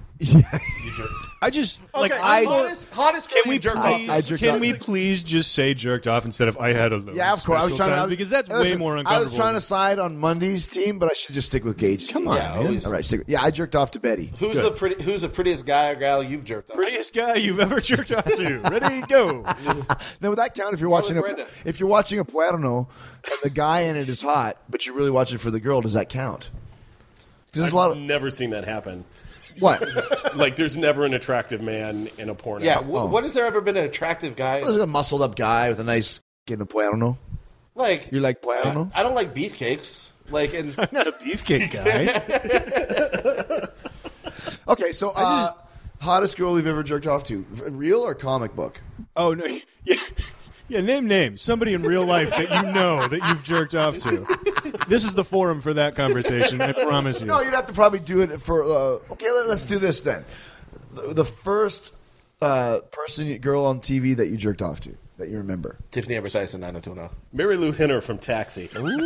I just like Okay, I. hottest, hottest girl Can we you jerked please? off. I jerked Can off. we please just say jerked off instead of I had a little Yeah, of course. I was special trying to time? I was- because that's way listen, more I uncomfortable. was trying to side on Monday's team, but I should just stick with Gage's Come team. on, Yeah, man. always. All right, stick, yeah, I jerked off to Betty. Who's the pretty? Who's the prettiest guy or gal you've jerked off? Prettiest guy you've ever jerked off to. Ready, go. Now, would that count if you're watching a Brenda. if you're watching a Puerno and the guy in it is hot, but you're really watching for the girl? Does that count? Because there's a lot I've of never seen that happen. what? Like, there's never an attractive man in a porno. Yeah. Wh- Oh. When has there ever been an attractive guy? There's a muscled up guy with a nice in a Puerno. Like You like Puerno? I don't like beefcakes. Like and I'm not a beefcake guy. Okay, so uh, hottest girl we've ever jerked off to, real or comic book? Oh no, yeah, yeah. Name names. Somebody in real life that you know that you've jerked off to. This is the forum for that conversation. I promise you. No, you'd have to probably do it for. Uh, okay, let, let's do this then. The, the first uh, person, girl on T V that you jerked off to that you remember. Tiffany Amber Tyson, nine oh two oh. Mary Lou Henner from Taxi.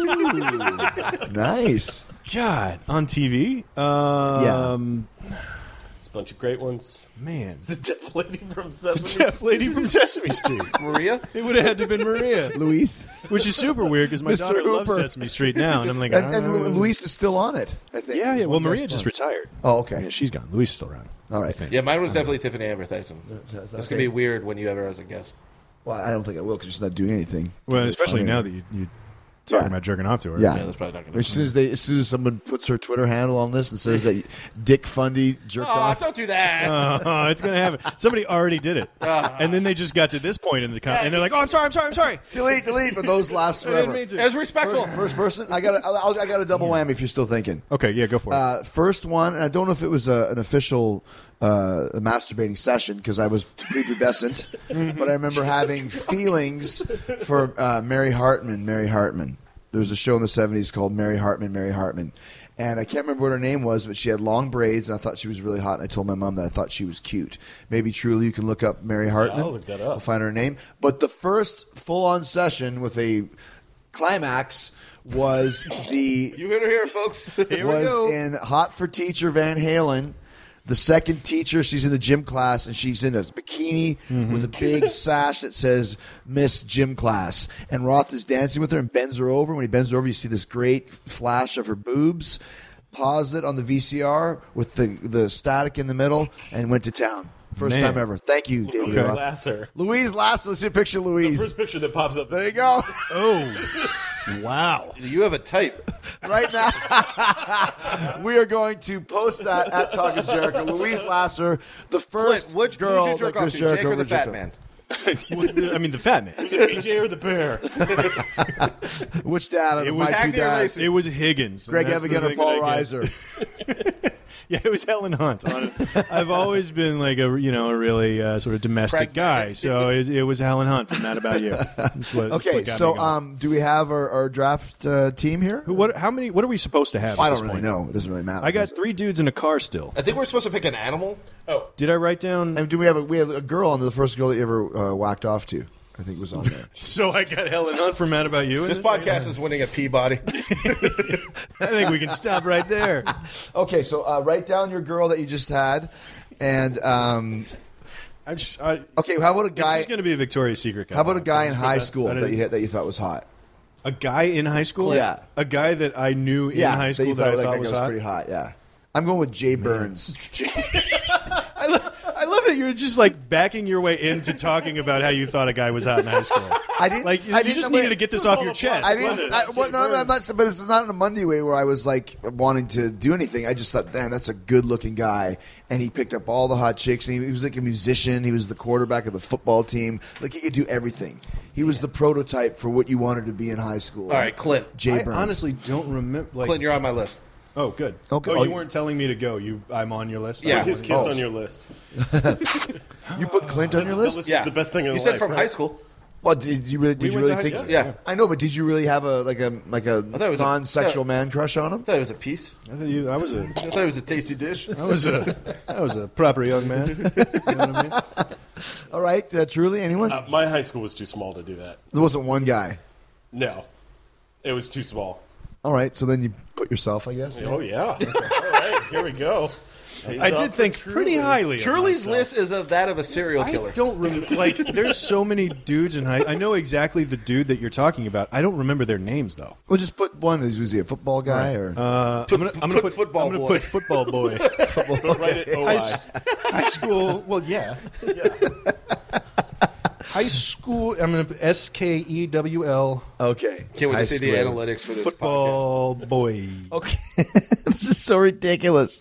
Nice. God, on T V. Um, It's a bunch of great ones. man, The deaf lady from Sesame. deaf lady from Sesame Street. Maria. It would have had to have been Maria, Luis. which is super weird because my Mister daughter loves Hooper. Sesame Street now, and I'm like, And, I and don't know. Luis is still on it, I think. Yeah, yeah. There's Well, one Maria guy's just on. retired. Oh, okay. Yeah, she's gone. Luis is still around. All right. I think. Yeah, mine was definitely Tiffany Amber Tyson. It's okay. gonna be weird when you ever as a guest. Well, I don't think I will because she's not doing anything. Well, It's especially funny. now that you, you talking Yeah. about jerking off to her. Yeah. Yeah, that's probably not gonna. As soon as they, as soon as someone puts her Twitter handle on this and says that Dick Fundy jerked Oh, off, don't do that. Oh, it's gonna happen. Somebody already did it, and then they just got to this point in the con- and they're like, "Oh, I'm sorry, I'm sorry, I'm sorry." delete, delete, but those last I didn't forever. mean to. It was respectful. First, first person, I got, I, I got a double whammy if you're still thinking. Okay, yeah, go for it. Uh, first one, and I don't know if it was a, an official uh, masturbating session because I was prepubescent, but I remember having feelings for uh, Mary Hartman. Mary Hartman. There was a show in the seventies called Mary Hartman. Mary Hartman, and I can't remember what her name was, but she had long braids, and I thought she was really hot. And I told my mom that I thought she was cute. Maybe truly, you can look up Mary Hartman. I'll look that up. I'll find her name. But the first full-on session with a climax was the You heard her here, folks. was in Hot for Teacher Van Halen. The second teacher, she's in the gym class, and she's in a bikini with a big sash that says Miss Gym Class. And Roth is dancing with her and bends her over. When he bends her over, you see this great flash of her boobs. Pause it on the V C R with the, the static in the middle and went to town. First Man. time ever. Thank you, David Louise Roth. Lasser. Louise Lasser. Let's see a picture of Louise. First picture that pops up. There you go. oh, wow. You have a type. Right now, we are going to post that at Talk is Jericho. Louise Lasser, the first Clint, which girl who'd you jerk that off Chris to, Jericho Jake or the would jerk Fat off. Man? I mean, the fat man. Was it B J or the bear? Which dad out It of was my two Hackney or dads? Lacey? It was Higgins. Greg That's the Evigan or thing Paul that I get. Reiser? Yeah, it was Helen Hunt. I've always been like a you know a really uh, sort of domestic guy, so it, it was Helen Hunt from That About You. That's what, that's Okay, what got so me going. um, do we have our, our draft uh, team here? Who, what? How many? What are we supposed to have? I at don't this really point? know. It doesn't really matter. I got three dudes in a car still. I think we're supposed to pick an animal. Oh, Did I write down? And do we have a, we have a girl on the first girl that you ever uh, whacked off to? I think was on there. So I got Helen Hunt from Mad About You. in this podcast is winning a Peabody. I think we can stop right there. Okay, so uh, write down your girl that you just had, and um, I'm just. I, okay, how about a It's guy? just going to be a Victoria's Secret. How about a guy in Just put high that- school I that didn't- you hit that you thought was hot? A guy in high school? Yeah. A guy that I knew in Yeah, high that school you that, thought, I like, thought that was guy hot. pretty hot. Yeah, I'm going with Jay Burns. I love, I love that you're just like backing your way into talking about how you thought a guy was hot in high school. I didn't. Like you, I you didn't just know- needed to get this off your chest. I didn't. I, well, no, I'm not. But this is not in a Monday way where I was like wanting to do anything. I just thought, man, that's a good-looking guy, and he picked up all the hot chicks. And he, he was like a musician. He was the quarterback of the football team. Like he could do everything. He was the prototype for what you wanted to be in high school. All right, Clint. Jay I Burns. honestly don't remember. Like, Clint, you're on my list. oh, good. Okay. Oh, Oh, you you- weren't telling me to go. You, I'm on your list. Yeah. Put his kiss Oh. on your list. you put Clint on your The list. list Yeah. is the best thing in You life. said from right? high school. Well, did you really? Did We you went to really high think? school. Yeah. I know, but did you really have a like a like a thought it was a- non-sexual yeah. man crush on him? I thought it was a piece. I thought you, I was a, I thought it was a tasty dish. I was a, I was a proper young man. You know what I mean? All right, uh, truly, anyone? Uh, my high school was too small to do that. There wasn't one guy. No, it was too small. All right, so then you put yourself, I guess. Oh yeah. All right, here we go. I did think pretty highly. of Truly's myself. list is of that of a serial I killer. don't remember. Like, there's so many dudes in high. I know exactly the dude that you're talking about. I don't remember their names though. Well, just put one. Was was he a football guy or? Uh, Put- I'm gonna, I'm put gonna put football I'm gonna boy. put football boy. But write it O high, I. s- high school. Well, yeah. High school. I'm gonna put S K E W L Okay. Can't wait High to see the school. analytics for this football boy. Okay. This is so ridiculous.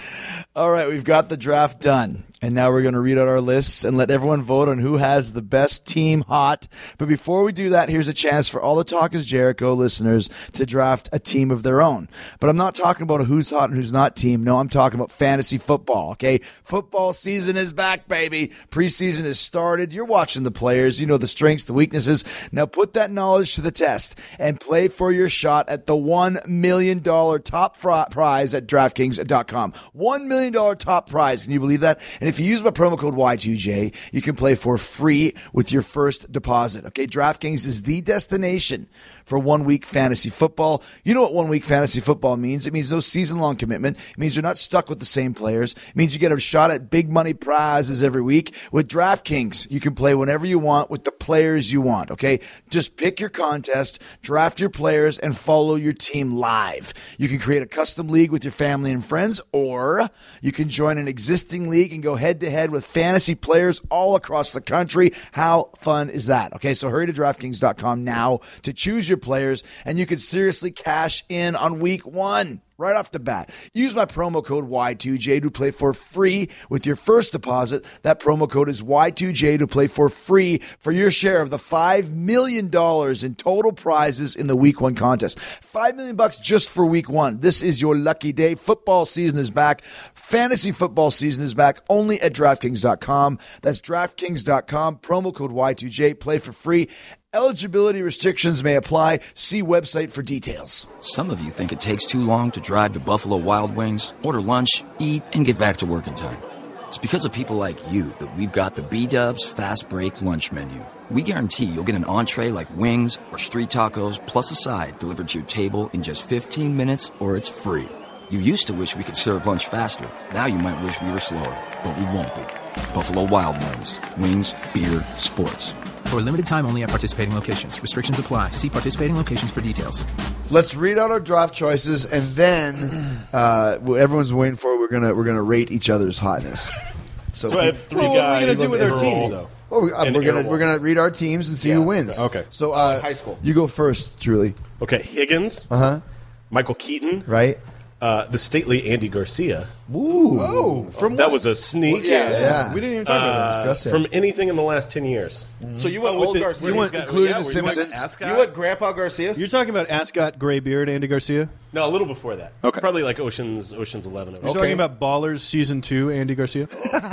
All right, we've got the draft done. And now we're going to read out our lists and let everyone vote on who has the best team hot. But before we do that, here's a chance for all the Talk is Jericho listeners to draft a team of their own. But I'm not talking about a who's hot and who's not team. No, I'm talking about fantasy football, okay? Football season is back, baby. Preseason has started. You're watching the players. You know the strengths, the weaknesses. Now put that knowledge to the test and play for your shot at the one million dollars top fri- prize at DraftKings dot com. one million dollars top prize. Can you believe that? And if you use my promo code Y two J, you can play for free with your first deposit. Okay, DraftKings is the destination for one-week fantasy football. You know what one-week fantasy football means. It means no season-long commitment. It means you're not stuck with the same players. It means you get a shot at big money prizes every week. With DraftKings, you can play whenever you want with the players you want, okay? Just pick your contest, draft your players, and follow your team live. You can create a custom league with your family and friends, or you can join an existing league and go head-to-head with fantasy players all across the country. How fun is that? Okay, so hurry to DraftKings dot com now to choose your players, and you can seriously cash in on week one. Right off the bat, use my promo code Y two J to play for free with your first deposit. That promo code is Y two J to play for free for your share of the five million dollars in total prizes in the week one contest. five million dollars bucks just for week one. This is your lucky day. Football season is back. Fantasy football season is back only at DraftKings dot com. That's DraftKings dot com. Promo code Y two J. Play for free. Eligibility restrictions may apply. See website for details. Some of you think it takes too long to drive to Buffalo Wild Wings, order lunch, eat, and get back to work in time. It's because of people like you that we've got the B-Dubs Fast Break Lunch Menu. We guarantee you'll get an entree like wings or street tacos plus a side delivered to your table in just fifteen minutes, or it's free. You used to wish we could serve lunch faster. Now you might wish we were slower, but we won't be. Buffalo Wild Wings. Wings, beer, sports. For a limited time only at participating locations. Restrictions apply. See participating locations for details. Let's read out our draft choices, and then uh, what everyone's waiting for. We're gonna we're gonna rate each other's hotness. So I have three Well, what are we guys. gonna do with our Earl. teams, though? Well, we, uh, And we're gonna Airwolf. we're gonna read our teams and see who wins. Okay. So uh, high school. you go first, Julie. Okay, Higgins, Uh huh. Michael Keaton, Right. uh, the stately Andy Garcia. Ooh. Oh, from That was a sneak. Yeah. Yeah. We didn't even talk about Uh, this. Discuss it. from anything in the last ten years. So you went with old the- Garcia. you went- He's got- including yeah, the where he's like Simpsons? Ascot. You went Grandpa Garcia? You're talking about Ascot, Graybeard, Andy Garcia. No, a little before that. Okay. Probably like Ocean's Ocean's Eleven. You're talking about Ballers season two, Andy Garcia.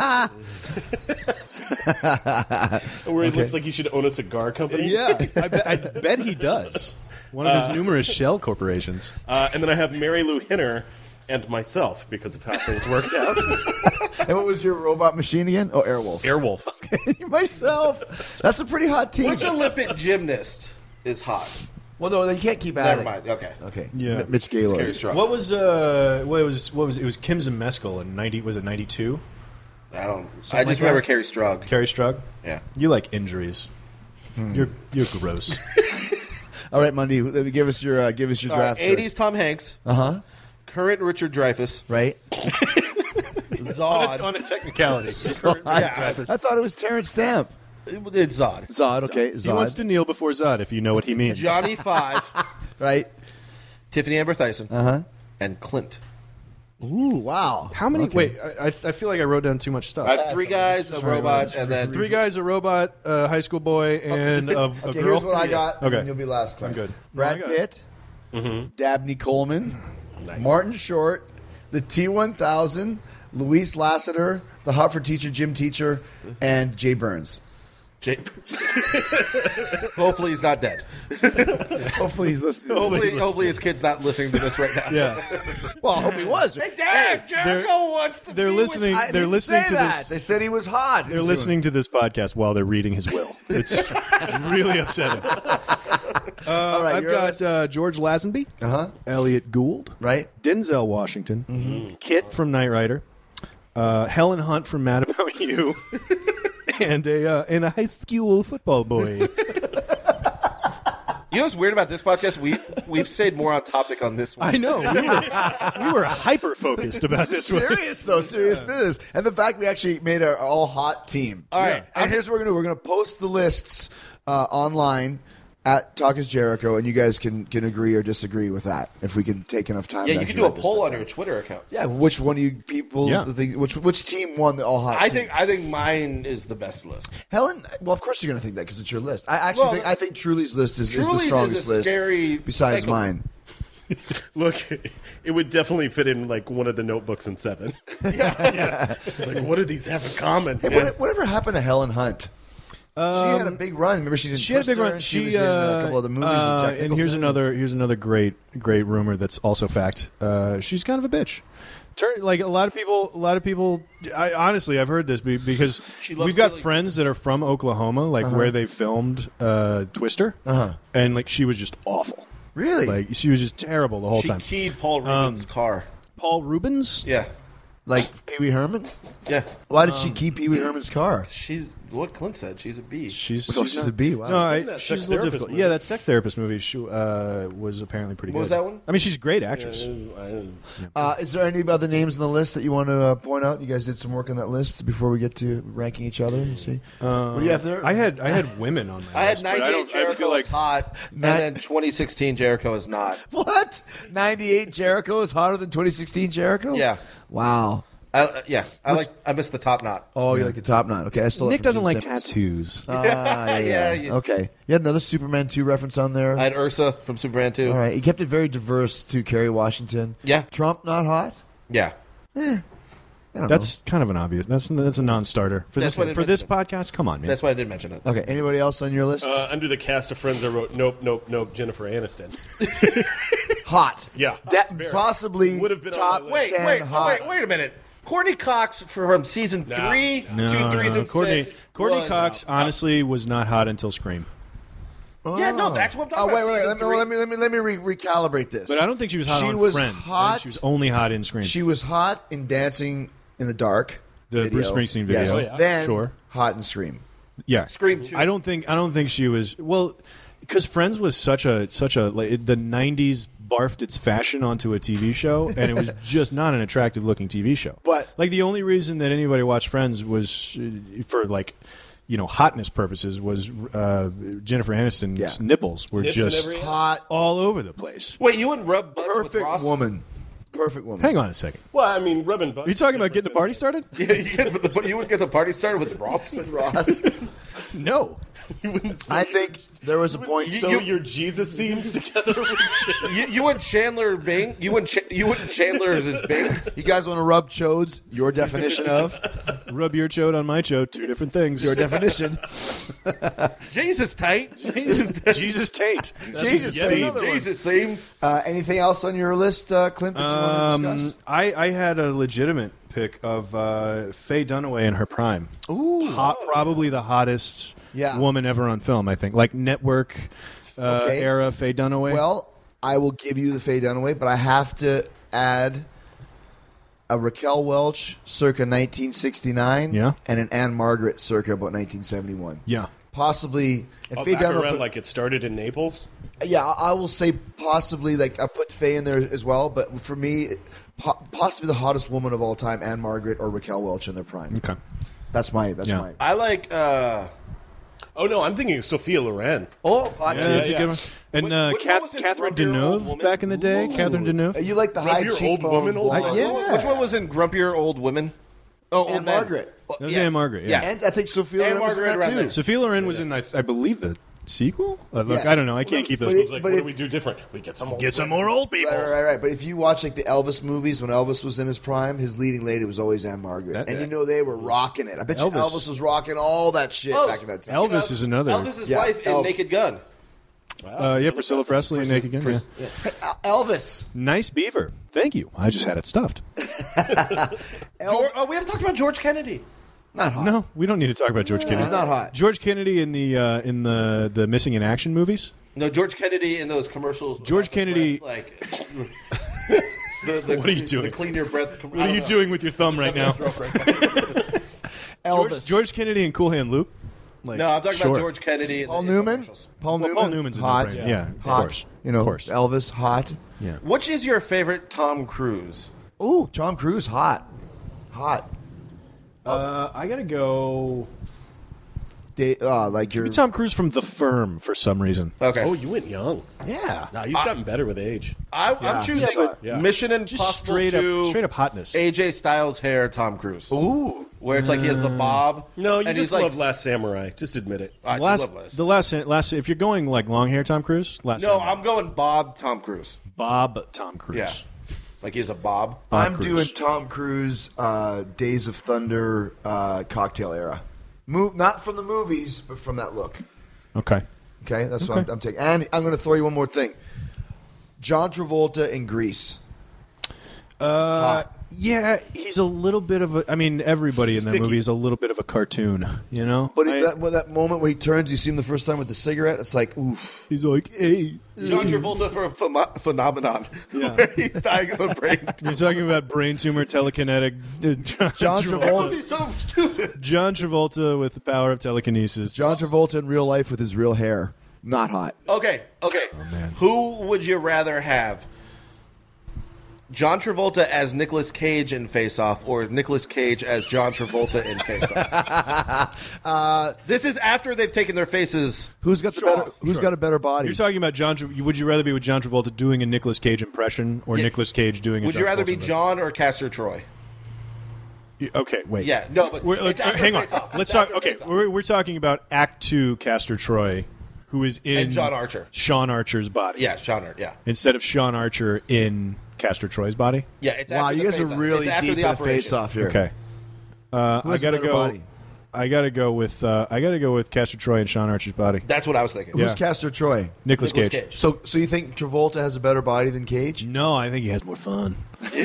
Where it looks like you should own a cigar company. Yeah, I, bet, I bet he does. One of his numerous shell corporations. Uh, and then I have Mary Lou Hinner and myself because of how things worked out. And what was your robot machine again? Oh, Airwolf. Airwolf. Myself. That's a pretty hot team. Which Olympic gymnast is hot? Well, no, then you can't keep Never adding. mind. Okay. Okay. Yeah. M- Mitch Gaylord. Carrie Strong. What was uh? What was what was it? Was Kim Zmeskal in ninety? Was it ninety two? I don't. Something I just like remember that? Carrie Strong. Carrie Strug. Yeah. You like injuries. You're you're gross. All right, Mundy. Let me give us your uh, give us your All right, draft. eighties Tom Hanks. Uh huh. Current Richard Dreyfuss. Right. Zod. on a technicality. I, I thought it was Terrence Stamp. It's Zod. Zod, okay. Zod. He wants to kneel before Zod, if you know what he means. Johnny Five, right? Tiffany Amber Thyssen, Uh-huh. and Clint. Ooh, wow. How many? Okay. Wait, I, I I feel like I wrote down too much stuff. I have three guys, a robot, and then Three guys, a robot, a high school boy, and a, a Okay, girl. here's what I got. Okay. And you'll be last. Clint. I'm good. Brad No, I got Pitt, Dabney Coleman, Martin Short, the T one thousand, Luis Lasseter, the Hartford teacher, Jim Teacher, and Jay Burns. Jay- Hopefully he's not dead. Hopefully he's listening. Hopefully, hopefully his kid's not listening to this right now. Yeah, Well, I hope he was. Hey, Dad, Jericho wants to they're be listening. I They're didn't listening say to that. this. They said he was hot. They're listening to this podcast while they're reading his will. It's really upsetting. Uh, All right, I've you're got uh, George Lazenby, Uh-huh. Elliot Gould, Right? Denzel Washington, Kit from Knight Rider, uh, Helen Hunt from Mad About You, and a uh, and a high school football boy. You know what's weird about this podcast? We we've stayed more on topic on this one. I know we were we were hyper focused about this one. Serious though, serious business, and the fact we actually made an all hot team. All right. and here's what we're gonna do: we're gonna post the lists uh, online at Talk Is Jericho, and you guys can can agree or disagree with that if we can take enough time. Yeah, to you can actually do a write this poll stuff on down. your Twitter account. Yeah, which one of you people? Yeah. Think, which which team won the all hot? I team? think I think mine is the best list. Helen. Well, of course you're gonna think that because it's your list. I actually Well, think I think Truly's list is, is the Truly's is strongest a list, scary besides psycho- mine. Look, it would definitely fit in like one of the notebooks in Seven. Yeah. It's like, what do these have in common? Hey, Yeah. what, whatever happened to Helen Hunt? she had a big run. Remember, she's in She had a big Twister, run. and She, was in uh, a couple of the movies. with uh, Jack and here's Nicholson. another here's another great great rumor that's also fact. Uh, she's kind of a bitch. Turn, like a lot of people, a lot of people. I, honestly, I've heard this be- because She loves we've got stealing- friends that are from Oklahoma, like where they filmed uh, Twister, Uh-huh. and like she was just awful. Really? Like she was just terrible the whole She time. keyed Paul Rubens' car. Paul Rubens. Yeah, Like Pee Wee Herman? yeah. Why did she keep Pee Wee Herman's car? She's what Clint said. She's a bee. She's Oh, she's not- a bee. Wow. No, I, that she's sex a little therapist difficult. movie. Yeah, that sex therapist movie she, uh, was apparently pretty What good. was that one? I mean, she's a great actress. It was- I- Uh, is there any other names on the list that you want to uh, point out? You guys did some work on that list before we get to ranking each other. You see, what do you have there? I had I had women on my I had list, but I ninety-eight don't. I Jericho feel like is hot, and then twenty sixteen Jericho is not. what? ninety-eight Jericho is hotter than twenty sixteen Jericho? Yeah. Wow. I, uh, yeah, I like. I missed the top knot. Oh, you like the top knot? Okay, I still Nick doesn't like tattoos. Ah, yeah, Yeah, yeah. yeah. Okay, you had another Superman two reference on there. I had Ursa from Superman two. All right, he kept it very diverse too. Kerry Washington. Yeah. Trump not hot. Yeah, I don't That's kind of an obvious. That's that's a non-starter for That's this why I didn't for this mention podcast. Come on, man. that's why I didn't mention it. know. Okay, anybody else on your list? uh, under the cast of Friends, I wrote nope, nope, nope. Jennifer Aniston. hot. Yeah, That very. possibly Would have been on top my list. Wait, ten wait, hot. wait, wait a minute. Courtney Cox from season No. three, no, two threes no, and Courtney six. Courtney was- Cox honestly was not hot until Scream, Yeah, no, that's what I'm Oh talking wait, about. wait, season let me, three. let me let me let me re- recalibrate this. but I don't think she was hot She on was Friends. I think hot- she was only hot in Scream. She was hot in Dancing in the Dark. The video. Bruce Springsteen Yes. video. Oh, yeah. Then Sure. hot in Scream. yeah, Scream two. I don't think I don't think she was well because Friends was such a such a like, the nineties barfed its fashion onto a T V show, and it was just not an attractive looking T V show. But- like the only reason that anybody watched Friends was uh, for like you know hotness purposes was uh, Jennifer Aniston's Yeah. nipples were Nits and just every- Hot, all over the place. Wait, you wouldn't rub butts with perfect Ross? woman. Perfect woman. Hang on a second. Well, I mean, rubbing butts. Are you talking about getting the party started? Yeah, you, get the, you would get the party started with Ross. Ross. No. You wouldn't sew, I think there was a point. sew your Jesus seams together with shit. you, you and Chandler Bing. You and Ch- you and Chandler is his Bing. You guys want to rub chodes? Your definition of Rub your chode on my chode. Two different things. your definition. Jesus tight. Jesus taint. Jesus, yet same. another Jesus same. Uh, anything else on your list, uh, Clint? That you want to Um, discuss? I, I had a legitimate pick of uh, Faye Dunaway in her prime. Ooh, Hot, probably the hottest Yeah. woman ever on film. I think, like network uh, Okay. era Faye Dunaway. Well, I will give you the Faye Dunaway, but I have to add a Raquel Welch circa nineteen sixty-nine Yeah. and an Anne Margaret circa about nineteen seventy-one. yeah, possibly. And Oh, Faye back Dunaway around put- like it started in Naples. Yeah, I I will say possibly. Like I put Faye in there as well, but for me, po- possibly the hottest woman of all time, Anne Margaret or Raquel Welch in their prime. Okay. That's my. That's Yeah. my. I like. Uh, Oh no, I'm thinking Sophia Loren. Oh, hot Yeah, too. that's yeah. a good one. And Which- uh, which one Kath- was in Catherine Grumpier Old Deneuve Woman? back in the day. Catherine Deneuve. You like the high Grumpier Old cheekbone Woman, Old blonde. Woman? Yeah. Which one was in Grumpier Old Women? Oh, Anne Old Men. Margaret. Oh, That was Anne Margaret, yeah. And I think Sophia Anne Loren was in Margaret that around too. there. Sophia Loren was in, I, I believe, the sequel. Uh, look, Yes. I don't know. I can't keep But those. it- It's like, but what it- do we do different? We get some old Get some women. more old people. Right, right, right. But if you watch like the Elvis movies, when Elvis was in his prime, his leading lady was always Anne Margaret, That- and you know they were rocking it. I bet you Elvis- Elvis was rocking all that shit Oh, back in that time. Elvis is another. Elvis's Yeah, wife in Elvis. Naked Gun. Uh, yeah, Priscilla Presley and Naked Gun. Yeah. Elvis. Nice beaver. Thank you. I just had it stuffed. George, oh, we haven't talked about George Kennedy. Not hot. No, we don't need to talk about George Kennedy. He's not hot. George Kennedy in the uh, in the the Missing in Action movies. No, George Kennedy in those commercials. George about the Kennedy- breath, like. the, the, What are you doing? The clean your breath. com- What I are don't you know. doing with your thumb right now? Stroke right now. Elvis. George, George Kennedy and Cool Hand Luke. Like, No, I'm talking sure. about George Kennedy. In Paul the, in Newman. commercials. Paul Well, Newman. Paul Newman's a hot. no-brainer. Yeah, of hot. course. You know, Of course. Elvis hot. Yeah. Which is your favorite Tom Cruise? Ooh, Tom Cruise hot. Hot. Uh, I gotta go. They, uh, like your Maybe Tom Cruise from The Firm for some reason. Okay. Oh, you went young. Yeah. Nah, he's gotten better with age. I, I'm choosing Yeah, yeah. Mission Just Impossible straight two, up, straight up hotness. A J Styles hair Tom Cruise. Ooh. Where it's like he has the bob. No, you and just he's like, love Last Samurai. Just admit it. I do last, love Last. the last, last. If you're going like long hair, Tom Cruise. Last No, time. I'm going Bob Tom Cruise. Bob Tom Cruise. Yeah. Like he's a Bob. Bob I'm Cruise. doing Tom Cruise, uh, Days of Thunder, uh, cocktail era. Move, not from the movies, but from that look. Okay. Okay, that's what I'm, I'm taking. And I'm going to throw you one more thing. John Travolta in Grease. Uh, yeah, he's a little bit of a. I mean, everybody in that Sticky. movie is a little bit of a cartoon. You know. But I- it, that, when that moment where he turns, you see him the first time with the cigarette. It's like, oof. he's like, hey. John Travolta for a phem- phenomenon. Yeah. Where he's dying of a brain. You're talking about brain tumor, telekinetic. uh, John, John Travolta. He's so stupid. John Travolta with the power of telekinesis. John Travolta in real life with his real hair. Not hot. Okay, okay. man. Who would you rather have? John Travolta as Nicolas Cage in Face Off, or Nicolas Cage as John Travolta in Face Off? uh, this is after they've taken their faces. Who's got the Sure, better? Who's sure. got a better body? You're talking about John. Tra- Would you rather be with John Travolta doing a Nicolas Cage impression, or Yeah. Nicolas Cage doing? a Would John you rather Travolta be impression? John or Castor Troy? Y- Okay, wait. Yeah, no, but We're, it's uh, after hang on. Face Off. Let's It's talk. after Okay, Face Off. we're, we're talking about Act Two, Castor Troy, who is in And John Archer. Sean Archer's body. Yeah, Sean. Ar- Yeah, Instead of Sean Archer in Castor Troy's body. yeah. It's wow, after you the guys are face-off. really It's after deep the in the operation. face off here. Okay. Uh, Who I has a gotta better go. body? I gotta go with. Uh, I gotta go with Castor Troy and Sean Archer's body. That's what I was thinking. Yeah. Who's Castor Troy? Nicolas Nicolas Cage. Cage. So, so you think Travolta has a better body than Cage? No, I think he has more fun.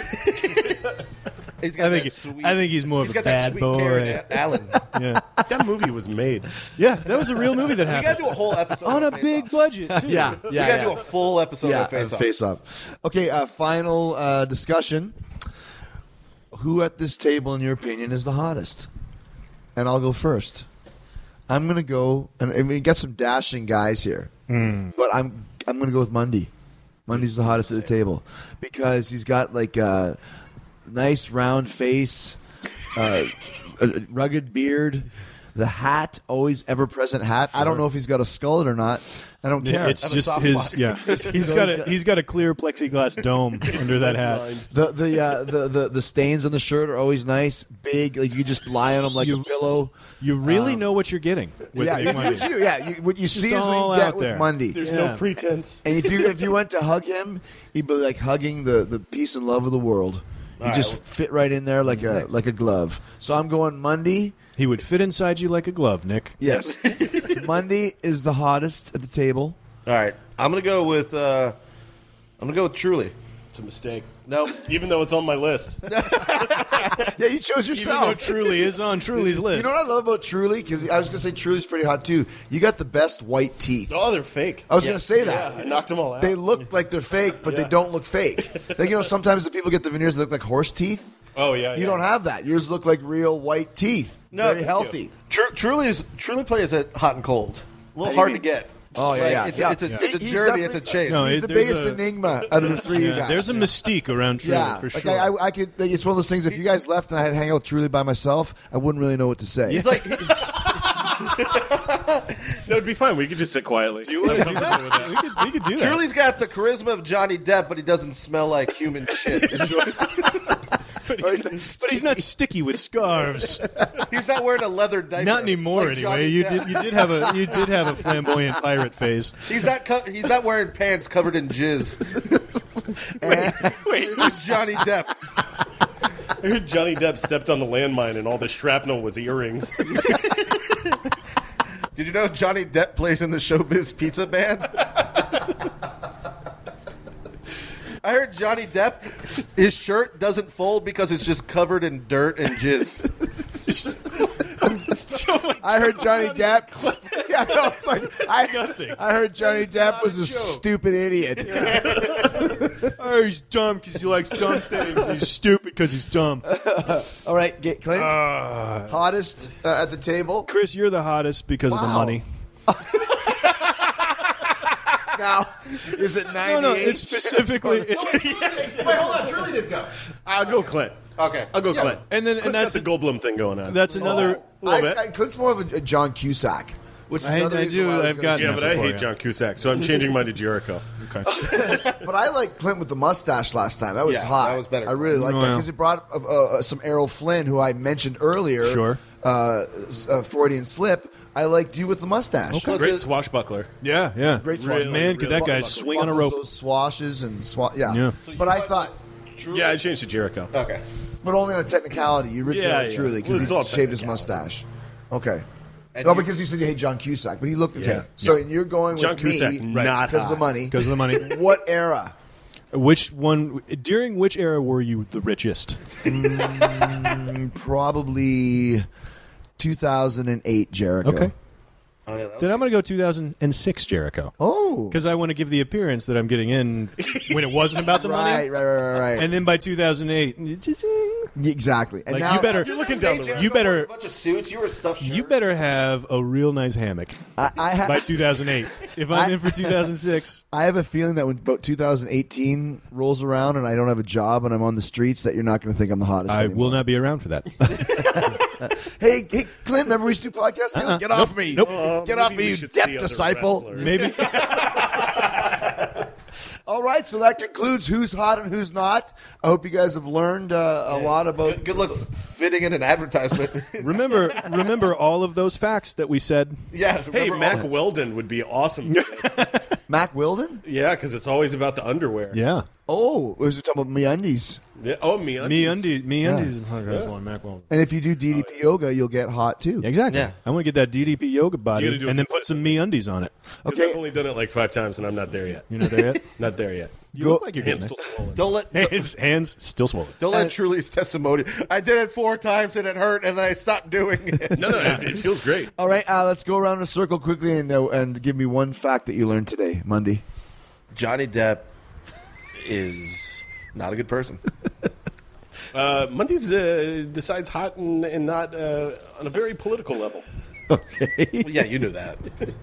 He's got I think. that sweet, I think he's more he's of a got that bad sweet Karen boy. A- Allen. Yeah. That movie was made. Yeah, that was a real movie that We happened got to do a whole episode on a of Face big Off. budget. Too. Yeah, yeah. we got to yeah. do a full episode yeah, of Face Off. face off. Okay, uh, final uh, discussion. Who at this table, in your opinion, is the hottest? And I'll go first. I'm going to go, and, and we got some dashing guys here, Hmm. but I'm I'm going to go with Mundy. Mundy's the hottest at the table because he's got like a nice round face, uh, a rugged beard. The hat, always ever-present hat. I don't know if he's got a skull or not. I don't care. It's Have a just soft his. spot. Yeah, he's got a he's got a clear plexiglass dome under that hat. The the, uh, the the the stains on the shirt are always nice, big. Like you just lie on them like You- a pillow. You really know what you're getting. With Yeah, Big you, Mundy. you do. Yeah, you, what you see is all what you out get with there. Mundy. There's Yeah. no pretense. And if you if you went to hug him, he'd be like hugging the, the peace and love of the world. He All just right. fit right in there like a like a glove. So I'm going Mundy. He would fit inside you like a glove, Nick. Yes, Mundy is the hottest at the table. All right, I'm gonna go with. Uh, I'm gonna go with Truly. It's a mistake. No, Even though it's on my list. Yeah, you chose Even yourself. though Truly is on Truly's list. You know what I love about Truly? Because I was going to say Truly's pretty hot too. You got the best white teeth. Oh, they're fake. I was Yeah. going to say that. Yeah, I knocked them all out. They look like they're fake, but they Yeah. don't look fake. Like, you know, sometimes the people get the veneers that look like horse teeth. oh, yeah. You yeah. don't have that. Yours look like real white teeth. No, very healthy. Tru- truly is truly play is at hot and cold. A little do hard you to mean? get. Oh yeah, Like, yeah. It's, yeah. it's a, yeah. it's a He's journey. It's a definitely- chase. No, He's it- the there's biggest a- enigma out of the three you Yeah, guys. there's a mystique around Truly yeah, for like sure. I, I, I could. Like, it's one of those things. If you guys left and I had to hang out with Truly by myself, I wouldn't really know what to say. He's like No, it'd be fine. We could just sit quietly. do you want to do that? We could, we could do that. Truly's got the charisma of Johnny Depp, but he doesn't smell like human shit. but, he's not, but he's not sticky with scarves. He's not wearing a leather diaper. Not anymore, like Johnny anyway. You Depp. did you did have a you did have a flamboyant pirate phase. He's not. Co- he's not wearing pants covered in jizz. Wait, Who's Johnny Depp? I heard Johnny Depp stepped on the landmine and all the shrapnel was earrings. Did you know Johnny Depp plays in the Showbiz Pizza Band? I heard Johnny Depp, his shirt doesn't fold because it's just covered in dirt and jizz. I heard Johnny Depp. Yeah, no, it's like I, nothing. I heard Johnny Depp was a joke. stupid idiot. Oh, he's dumb because he likes dumb things. He's stupid because he's dumb. All right, get Clint. Uh, Hottest uh, at the table. Chris, you're the hottest because of the Wow. money. Now, is it ninety-eight? No, no, it's specifically. Wait, hold on. Truly didn't go. I'll go Clint. Okay. I'll go Clint. and then and Clint's that's got the Goldblum thing going on. that's another. little I, bit. I, Clint's more of a, a John Cusack. Which is I- another I reason do- why I was I've gonna got- say- yeah, but I before, hate yeah. John Cusack, so I'm changing mine to Jericho. Okay. But I like Clint with the mustache last time. That was Yeah, hot. that was better. I really like Oh, that yeah. because it brought uh, uh, some Errol Flynn, who I mentioned earlier. Sure. Uh, uh, Freudian slip. I liked you with the mustache. Plus Great it- swashbuckler. Yeah, yeah. Great Really, swash. Man, could that guy Buckles, swing on a rope? Those swashes and swa- yeah. Yeah. So you But I went thought, with Truly? Yeah, I changed to Jericho. Okay. but only on a technicality. You originally Yeah, yeah, yeah. truly Well, it's because all he shaved his technicalities. mustache. Okay. And no, you- because you said you hate John Cusack, but he looked okay. Yeah. So you're going John with Cusack, me not because of the hot. money. Because of the money. What era? Which one? During which era were you the richest? Probably two thousand eight, Jericho. Okay. Oh, yeah, that was- Then I'm going to go two thousand six Jericho. Oh. Because I want to give the appearance that I'm getting in when it wasn't about the Right, money. right, right, right, right. And then by two thousand eight, exactly. And like now you better, You're looking down the road. you A better, bunch of suits. You were a stuffed shirt. you better have a real nice hammock I, I, ha- by two thousand eight. If I'm I- in for two thousand six, I have a feeling that when about two thousand eighteen rolls around and I don't have a job and I'm on the streets, that you're not going to think I'm the hottest. I anymore. will not be around for that. Hey, hey, Clint, remember we used to do podcasts together? Uh-uh. Get off Nope. me. Nope. Uh, Get off maybe me, we you should see deaf other disciple. wrestlers. Maybe. All right, so that concludes who's hot and who's not. I hope you guys have learned uh, a lot about. Good, good luck fitting in an advertisement. remember, remember all of those facts that we said. yeah. Hey, remember Mac all- Weldon would be awesome. for this. Mac Wilden? Yeah, because it's always about the underwear. Yeah. Oh, we was talking about MeUndies. Yeah. Oh, me. Me undies. Me undies. Mac Weldon. And if you do D D P yoga, you'll get hot too. Exactly. Yeah. I want to get that D D P yoga body You gotta do it and then put some me undies on it. Okay. I've only done it like five times, and I'm not there yet. You're not there yet. Not there yet. You Go- look like you're Hands getting still swollen. Don't let there. Hands, hands still swollen. don't let Truly's testimony. I did it four times and it hurt, and then I stopped doing it. No, no, it, it feels great. All right, uh, let's go around in a circle quickly and uh, and give me one fact that you learned today, Monday. Johnny Depp is not a good person. Uh, Mondays uh, decides hot and, and not uh, on a very political level. Well, yeah, you knew that.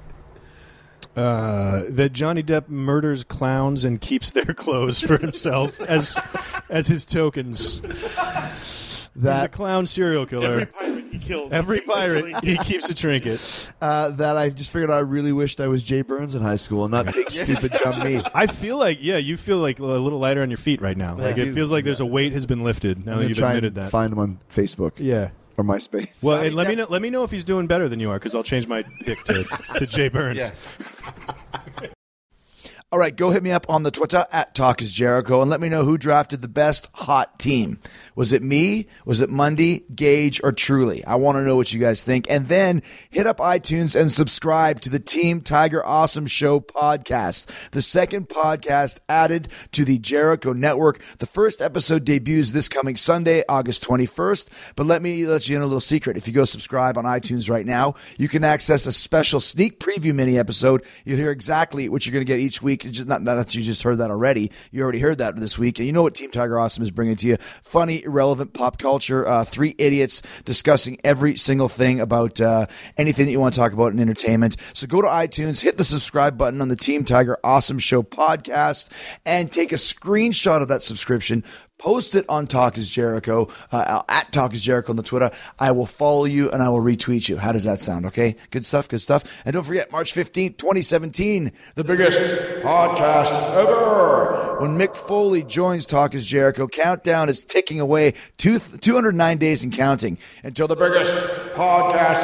Uh, that Johnny Depp murders clowns and keeps their clothes for himself as as his tokens. He's a That clown serial killer. Every pirate he kills. Every keeps a pirate, trinket. he keeps a trinket. uh, that I just figured I really wished I was Jay Burns in high school, not big stupid dumb me. I feel like, yeah, you feel like a little lighter on your feet right now. Like I it do. feels like there's a weight has been lifted now I'm that gonna you've try admitted and that. find him on Facebook Yeah. or MySpace. Well, Johnny and let me Depp- know. Let me know if he's doing better than you are, because I'll change my pick to, to Jay Burns. Yeah. All right, go hit me up on the Twitter at Talk is Jericho and let me know who drafted the best hot team. Was it me? Was it Mundy, Gage, or Truly? I want to know what you guys think. And then hit up iTunes and subscribe to the Team Tiger Awesome Show podcast, the second podcast added to the Jericho Network. The first episode debuts this coming Sunday, August twenty-first. But let me let you in a little secret. If you go subscribe on iTunes right now, you can access a special sneak preview mini episode. You'll hear exactly what you're going to get each week Just not, not that you just heard that already. You already heard that this week. And you know what Team Tiger Awesome is bringing to you. Funny, irrelevant pop culture. Uh, three idiots discussing every single thing about uh, anything that you want to talk about in entertainment. So go to iTunes, hit the subscribe button on the Team Tiger Awesome Show podcast, and take a screenshot of that subscription. Post it on Talk is Jericho, uh, at Talk is Jericho on the Twitter. I will follow you and I will retweet you. How does that sound? Okay. Good stuff. Good stuff. And don't forget, March fifteenth, twenty seventeen, the biggest podcast ever. When Mick Foley joins Talk is Jericho, countdown is ticking away, two, two hundred nine days and counting until the biggest podcast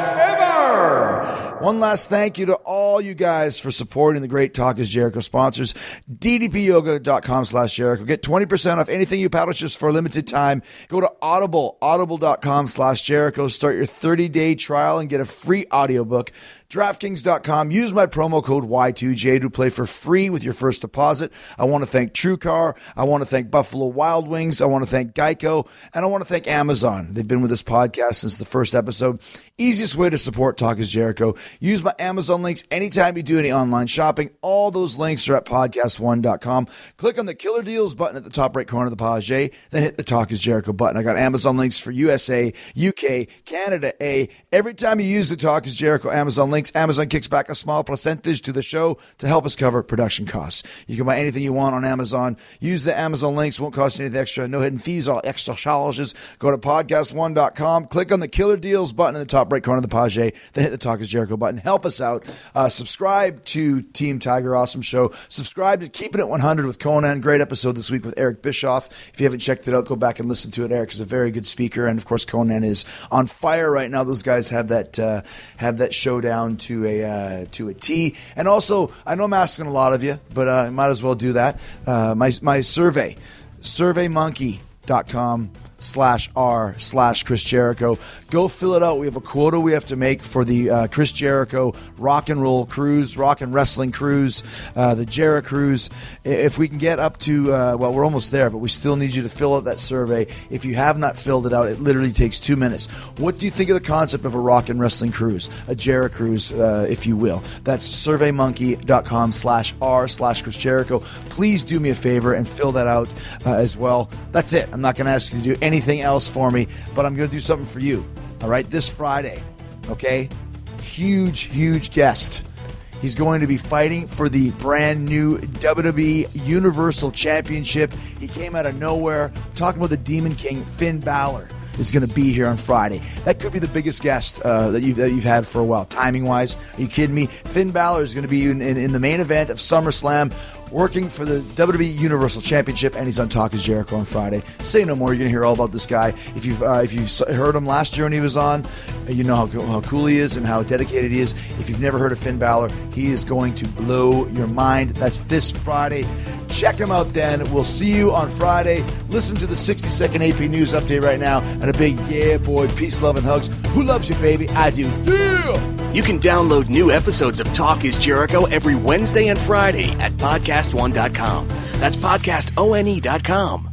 ever. One last thank you to all you guys for supporting the great Talk is Jericho sponsors. D D P yoga dot com slash Jericho. Get twenty percent off anything you paddle just for a limited time. Go to Audible, audible dot com slash Jericho. Start your thirty-day trial and get a free audiobook. DraftKings dot com. Use my promo code Y two J to play for free with your first deposit. I want to thank TrueCar. I want to thank Buffalo Wild Wings. I want to thank Geico. And I want to thank Amazon. They've been with this podcast since the first episode. Easiest way to support Talk is Jericho. Use my Amazon links anytime you do any online shopping. All those links are at podcast one dot com. Click on the Killer Deals button at the top right corner of the page. Then hit the Talk is Jericho button. I got Amazon links for U S A, U K, Canada, A. Every time you use the Talk is Jericho Amazon links, Amazon kicks back a small percentage to the show to help us cover production costs. You can buy anything you want on Amazon. Use the Amazon links. Won't cost you anything extra. No hidden fees, all extra charges. Go to podcast one dot com. Click on the Killer Deals button in the top right corner of the page. Then hit the Talk is Jericho button. Help us out. Uh, subscribe to Team Tiger Awesome Show. Subscribe to Keeping It one hundred with Conan. Great episode this week with Eric Bischoff. If you haven't checked it out, go back and listen to it. Eric is a very good speaker, and of course Conan is on fire right now. Those guys have that uh, have that showdown to a uh, to a T. And also, I know I'm asking a lot of you, but uh, I might as well do that. Uh, my my survey, survey monkey dot com slash R slash Chris Jericho. Go fill it out. We have a quota we have to make for the uh, Chris Jericho rock and roll cruise, rock and wrestling cruise, uh, the Jericho cruise. If we can get up to, uh, well, we're almost there, but we still need you to fill out that survey. If you have not filled it out, it literally takes two minutes. What do you think of the concept of a rock and wrestling cruise, a Jericho cruise, uh, if you will? That's survey monkey dot com slash R slash Chris Jericho. Please do me a favor and fill that out uh, as well. That's it. I'm not going to ask you to do anything anything else for me, but I'm going to do something for you. All right, this Friday, okay? Huge, huge guest. He's going to be fighting for the brand new W W E Universal Championship. He came out of nowhere. Talking about the Demon King, Finn Balor is going to be here on Friday. That could be the biggest guest uh, that, you've, that you've had for a while. Timing-wise, are you kidding me? Finn Balor is going to be in, in, in the main event of SummerSlam, working for the W W E Universal Championship, and he's on Talk is Jericho on Friday. Say no more. You're going to hear all about this guy. If you've uh, if you heard him last year when he was on, you know how, how cool he is and how dedicated he is. If you've never heard of Finn Balor, he is going to blow your mind. That's this Friday. Check him out then. We'll see you on Friday. Listen to the sixty second A P News update right now. And a big yeah, boy, peace, love, and hugs. Who loves you, baby? I do. Yeah! You can download new episodes of Talk is Jericho every Wednesday and Friday at podcast one dot com. That's podcast one dot com.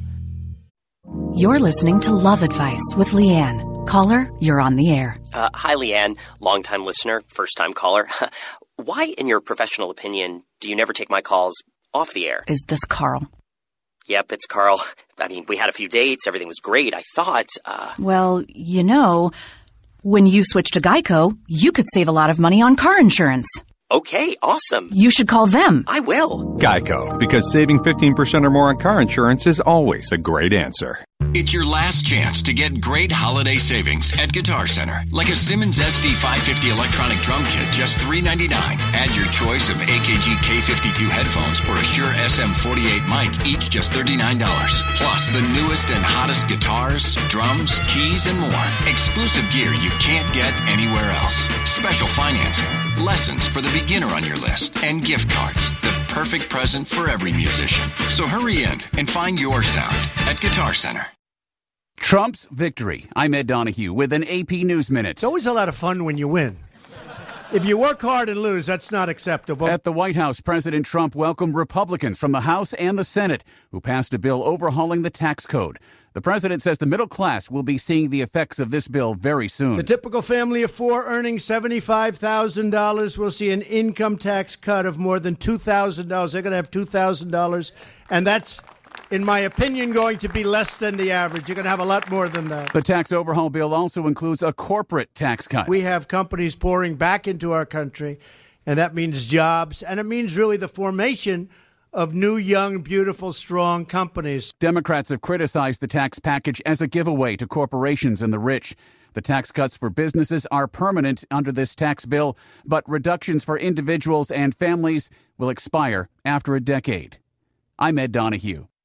You're listening to Love Advice with Leanne. Caller, you're on the air. Uh, hi, Leanne. Longtime listener, first-time caller. Why, in your professional opinion, do you never take my calls off the air? Is this Carl? Yep, it's Carl. I mean, we had a few dates. Everything was great. I thought, uh... Well, you know, when you switch to Geico, you could save a lot of money on car insurance. Okay, awesome. You should call them. I will. Geico, because saving fifteen percent or more on car insurance is always a great answer. It's your last chance to get great holiday savings at Guitar Center. Like a Simmons S D five fifty electronic drum kit, just three ninety-nine. Add your choice of A K G K fifty-two headphones or a Shure S M forty-eight mic, each just thirty-nine dollars. Plus the newest and hottest guitars, drums, keys, and more. Exclusive gear you can't get anywhere else. Special financing, lessons for the beginner on your list, and gift cards. The perfect present for every musician. So hurry in and find your sound at Guitar Center. Trump's victory. I'm Ed Donahue with an A P News Minute. It's always a lot of fun when you win. If you work hard and lose, that's not acceptable. At the White House, President Trump welcomed Republicans from the House and the Senate who passed a bill overhauling the tax code. The The president says the middle class will be seeing the effects of this bill very soon. The typical family of four earning seventy-five thousand dollars will see an income tax cut of more than two thousand dollars. They're going to have two thousand dollars, and that's, in my opinion, going to be less than the average. You're going to have a lot more than that. The tax overhaul bill also includes a corporate tax cut. We have companies pouring back into our country, and that means jobs, and it means really the formation of new, young, beautiful, strong companies. Democrats have criticized the tax package as a giveaway to corporations and the rich. The tax cuts for businesses are permanent under this tax bill, but reductions for individuals and families will expire after a decade. I'm Ed Donahue.